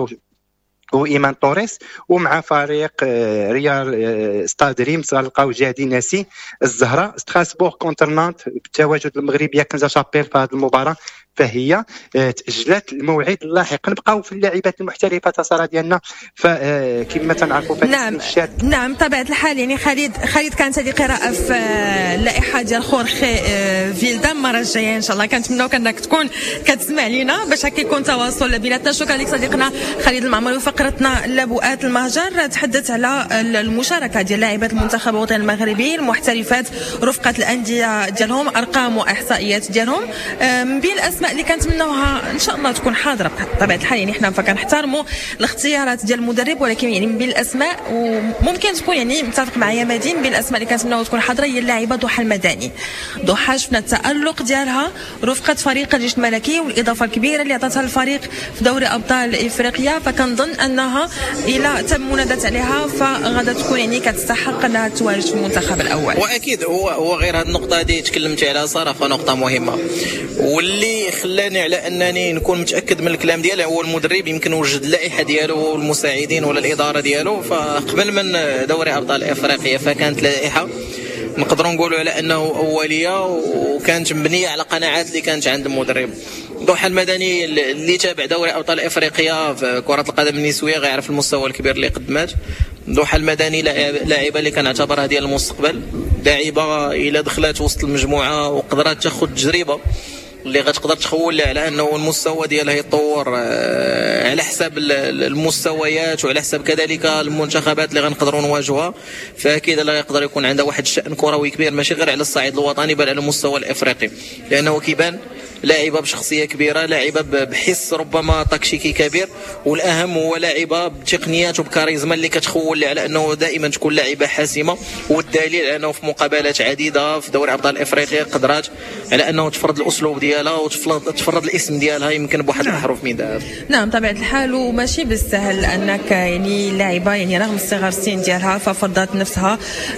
وإيمان طوريس، ومع فريق ريال ستاد ريمس غنلقاو جادي ناسي الزهراء. ستراسبورغ كونتر نانت بتواجد المغربيه كنزا شابيل في هذه المباراه فهي تأجلت الموعد اللاحق. نبقاو في اللاعبات المحترفات صراحه ديالنا، فكما تنعرفوا نعم طبيعه الحال. يعني خالد كانت هذه قراءه في اللائحه ديال خورخي فيلدا. المره الجايه ان شاء الله كنتمناو انك تكون كتسمع لينا باش هكا يكون تواصل بيناتنا. شكرا لك صديقنا خالد المعمري. وفقرتنا لبؤات المهجر تحدث على المشاركه ديال لاعبات المنتخب الوطني المغربي المحترفات رفقه الانديه ديالهم، ارقام واحصائيات ديالهم. من بين الاسماء اللي كنتمناوها ان شاء الله تكون حاضره بطبيعه الحال. يعني حنا كنحترموا الاختيارات ديال المدرب، ولكن يعني من بين الاسماء وممكن تكون يعني متفق معايا مدين، من بين الاسماء اللي كنتمناوها تكون حاضره هي اللاعبه ضحى المدني. ضحى شفنا التالق ديالها رفقه فريق الجيش الملكي والاضافه الكبيره اللي عطاتها الفريق في دوري ابطال افريقيا، فكنظن انها الى تم منادات عليها فغادا تكون يعني كتستحق انها تواجد في المنتخب الاول. واكيد هو غير هذه النقطه هذه تكلمتي عليها صراحه نقطه مهمه، واللي خلاني على انني نكون متاكد من الكلام ديالي هو المدرب يمكن وجد اللائحه ديالو والمساعدين ولا الاداره ديالو. فقبل من دوري ابطال افريقيا فكانت لائحه نقدروا نقولوا على انه اوليه وكانت مبنيه على قناعات اللي كانت عند المدرب. ضحى المدني اللي تابع دوري ابطال افريقيا في كره القدم النسويه غيعرف المستوى الكبير اللي قدمات. ضحى المدني لاعبه اللي كنعتبرها ديال المستقبل، لاعبه الى دخلت وسط المجموعه وقدرت تاخذ تجربه اللي غتقدر تخول على انه المستوى ديالها يتطور على حساب المستويات وعلى حساب كذلك المنتخبات اللي غنقدروا نواجهوها. فاكيد لا يقدر يكون عندها واحد الشأن كروي كبير ماشي غير على الصعيد الوطني بل على المستوى الافريقي، لانه كيبان لاعبه بشخصيه كبيره، لاعبه بحس ربما تكتيكي كبير، والاهم هو لاعبه بتقنيات وبكاريزما اللي كتخول على انه دائما تكون لاعبه حاسمه، والدليل على انه في مقابلات عديده في دوري ابطال افريقيا قدرات على انه تفرض الاسلوب ديالها وتفرض الاسم ديالها يمكن بواحد الاحرف من ذهب. نعم طبيعه الحال، وماشي بالسهل انك يعني لاعبه يعني رغم صغر السن ديالها ففرضت نفسها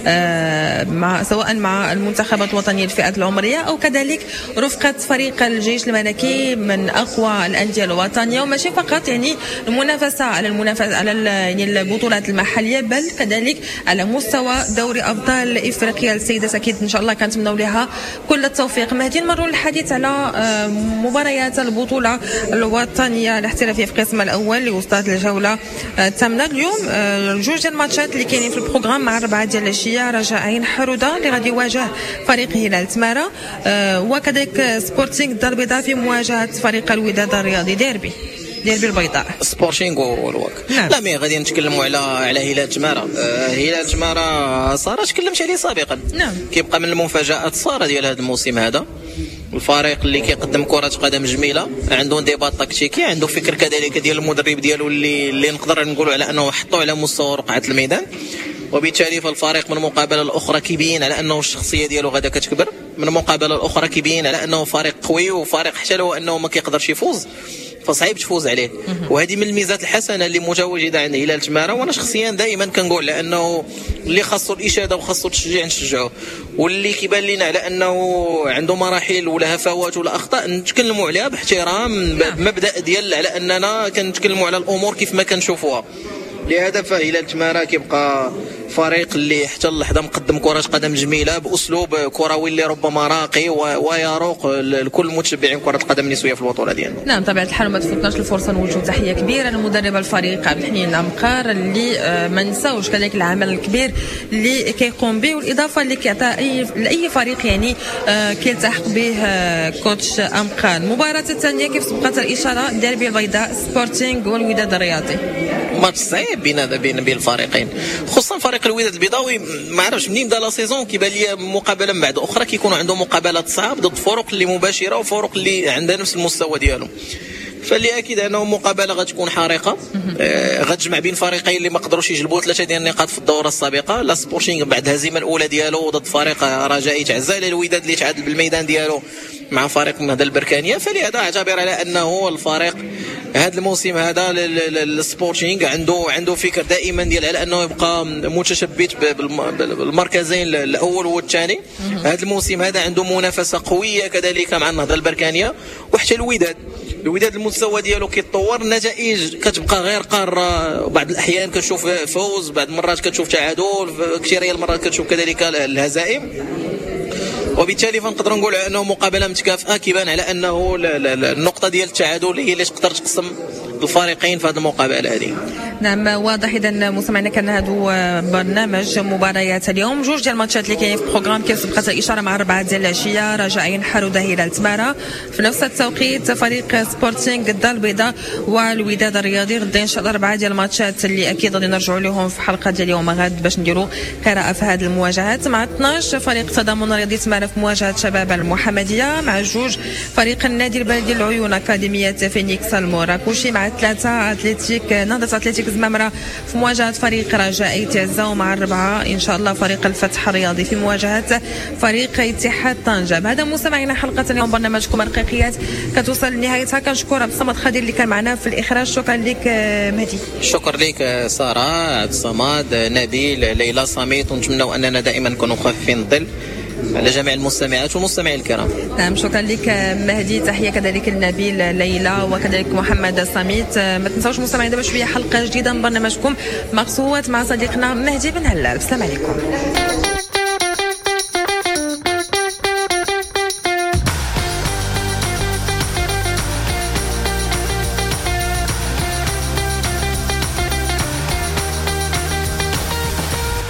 سواء مع المنتخبات الوطنيه الفئات العمريه او كذلك رفقه فريق الجيش الملكي من اقوى الانديه الوطنيه، وماشي فقط يعني المنافسه على يعني البطولات المحليه بل كذلك على مستوى دوري ابطال افريقيا. السيدات اكيد ان شاء الله كنتمنوا لها كل التوفيق. مهدي نمروا للحديث على مباريات البطوله الوطنيه الاحترافيه في القسم الاول اللي وصلت للجوله الثامنه. اليوم جوج ديال الماتشات اللي كاينين في البروغرام مع 4 ديال العشيه. رجاء عين حروده اللي غادي يواجه فريق هلال تماره، وكذلك سبورتينغ الدار البيضاء في مواجهه فريق الوداد الرياضي ديربي البيضاء. سبورتينغ والواك. نعم. لا مي غادي نتكلموا على هلال تماره. هلال تماره صار تكلمت عليه سابقا. نعم. كيبقى من المفاجآت صار ديال هذا الموسم هذا. الفريق اللي كيقدم كرة قدم جميلة، عنده انضباط تكتيكي، عنده فكر كذلك ديال المدرب ديالو اللي نقدر نقولوا على انه حطوه على مستوى رقعة الميدان، وبالتالي فالفريق من المقابله الاخرى كيبين على انه الشخصيه ديالو غادا كتكبر، من المقابله الاخرى كيبين على انه فريق قوي وفريق حتى لو انه ما كيقدرش يفوز فصعيب تفوز عليه. وهذه من الميزات الحسنه اللي متواجده عند هلال تماره، وانا شخصيا دائما كنقول لانه اللي خاصو الاشاده وخاصو التشجيع نشجعوه، واللي كيبان لنا على انه عنده مراحل ولا هفوات ولا اخطاء نتكلموا عليها باحترام بمبدا ديال على اننا كنتكلموا على الامور كيف ما كنشوفوها. لهذا فهلال تماره كيبقى فريق اللي حتى اللحظه مقدم كره قدم جميله باسلوب كروي اللي ربما راقي ويروق لكل متشبعين كره القدم النسويه في البطوله ديالنا. نعم طبيعه الحال ما تفوتناش الفرصه نوجهوا تحيه كبيره للمدرب الفريق عبد الحنين عمقار اللي ما نساوش كذلك العمل الكبير اللي كيقوم به، والاضافه اللي كيعطي لاي فريق يعني كيلتحق به كوتش عمقار. المباراه الثانيه كيف سبقت الاشاره ديربي البيضاء سبورتينغ والوداد الرياضي. ماتش صعيب بين الفريقين، خصوصا فريق الوداد البيضاوي ما عرفش منين بدا لا سيزون كيبان لي مقابله من بعد اخرى كيكونوا عندهم مقابلات صعاب ضد فرق اللي مباشره وفرق اللي عندها نفس المستوى ديالهم، فاللي اكيد انه مقابله غتكون حارقه غتجمع بين فريقين اللي ما قدروش يجلبوا 3 ديال النقاط في الدوره السابقه. لا سبورتينغ بعد الهزيمه الاولى ديالو ضد فريق رجائي تعزى، الوداد اللي تعادل بالميدان ديالو مع فريق النهضه البركانيه، فلهذا اعتبر على انه الفريق هذا الموسم هذا السبورتينغ عنده فكر دائما ديال على انه يبقى متشبت بالمركزين الاول والثاني. هذا الموسم هذا عنده منافسه قويه كذلك مع النهضه البركانيه وحتى الوداد المستوى ديالو كيتطور، النتائج كتبقى غير قاره، بعض الاحيان كتشوف فوز، بعض المرات كتشوف تعادل، كثير ديال المرات كتشوف كذلك الهزائم، وبالتالي فنقدر نقول انه مقابله متكافئه كيبان على انه النقطه ديال التعادل هي اللي تقدر تقسم الفريقين في هذه المقابله هذه. نعم واضح. اذا مستمعينا كان هذا برنامج مباريات اليوم، جوج ديال الماتشات اللي كاينين في البروغرام كيف سبقت الاشاره مع 4 ديال العشيه. رجاء عين حروده هلال تماره في نفس التوقيت فريق سبورتينغ الدار البيضاء والوداد الرياضي. غدا ان شاء الله 4 ديال الماتشات اللي اكيد غادي نرجعوا لهم في حلقه ديال اليوم غد باش نديروا قراءه في هذه المواجهات. مع 12 فريق تضامن رياضي تماره في مواجهه شباب المحمديه، مع 2 فريق النادي البلدي العيون اكاديميه فينيكس المراكشي، مع 3 اتلتيك نهضه اتلتيك زمامره في مواجهه فريق رجائي تعزى، ومع 4 ان شاء الله فريق الفتح الرياضي في مواجهه فريق اتحاد طنجه. بهذا مستمعينا حلقه اليوم برنامجكم الرقيقيات كتوصل لنهايتها. كنشكر عبد الصمد خضير اللي كان معنا في الاخراج. شكرا لك مهدي. شكرا لك ساره، عبد الصمد، نبيل، ليلى، سميت، ونتمنوا اننا دائما نكونوا خفيفين الظل على جميع المستمعات والمستمعين الكرام. نعم شكرا لك مهدي، تحيه كذلك لنبيل، ليلى، وكذلك محمد سميت. ما تنساوش مستمعين دابا شويه حلقه جديده من برنامجكم مقصوات مع صديقنا مهدي بن هلال. السلام عليكم.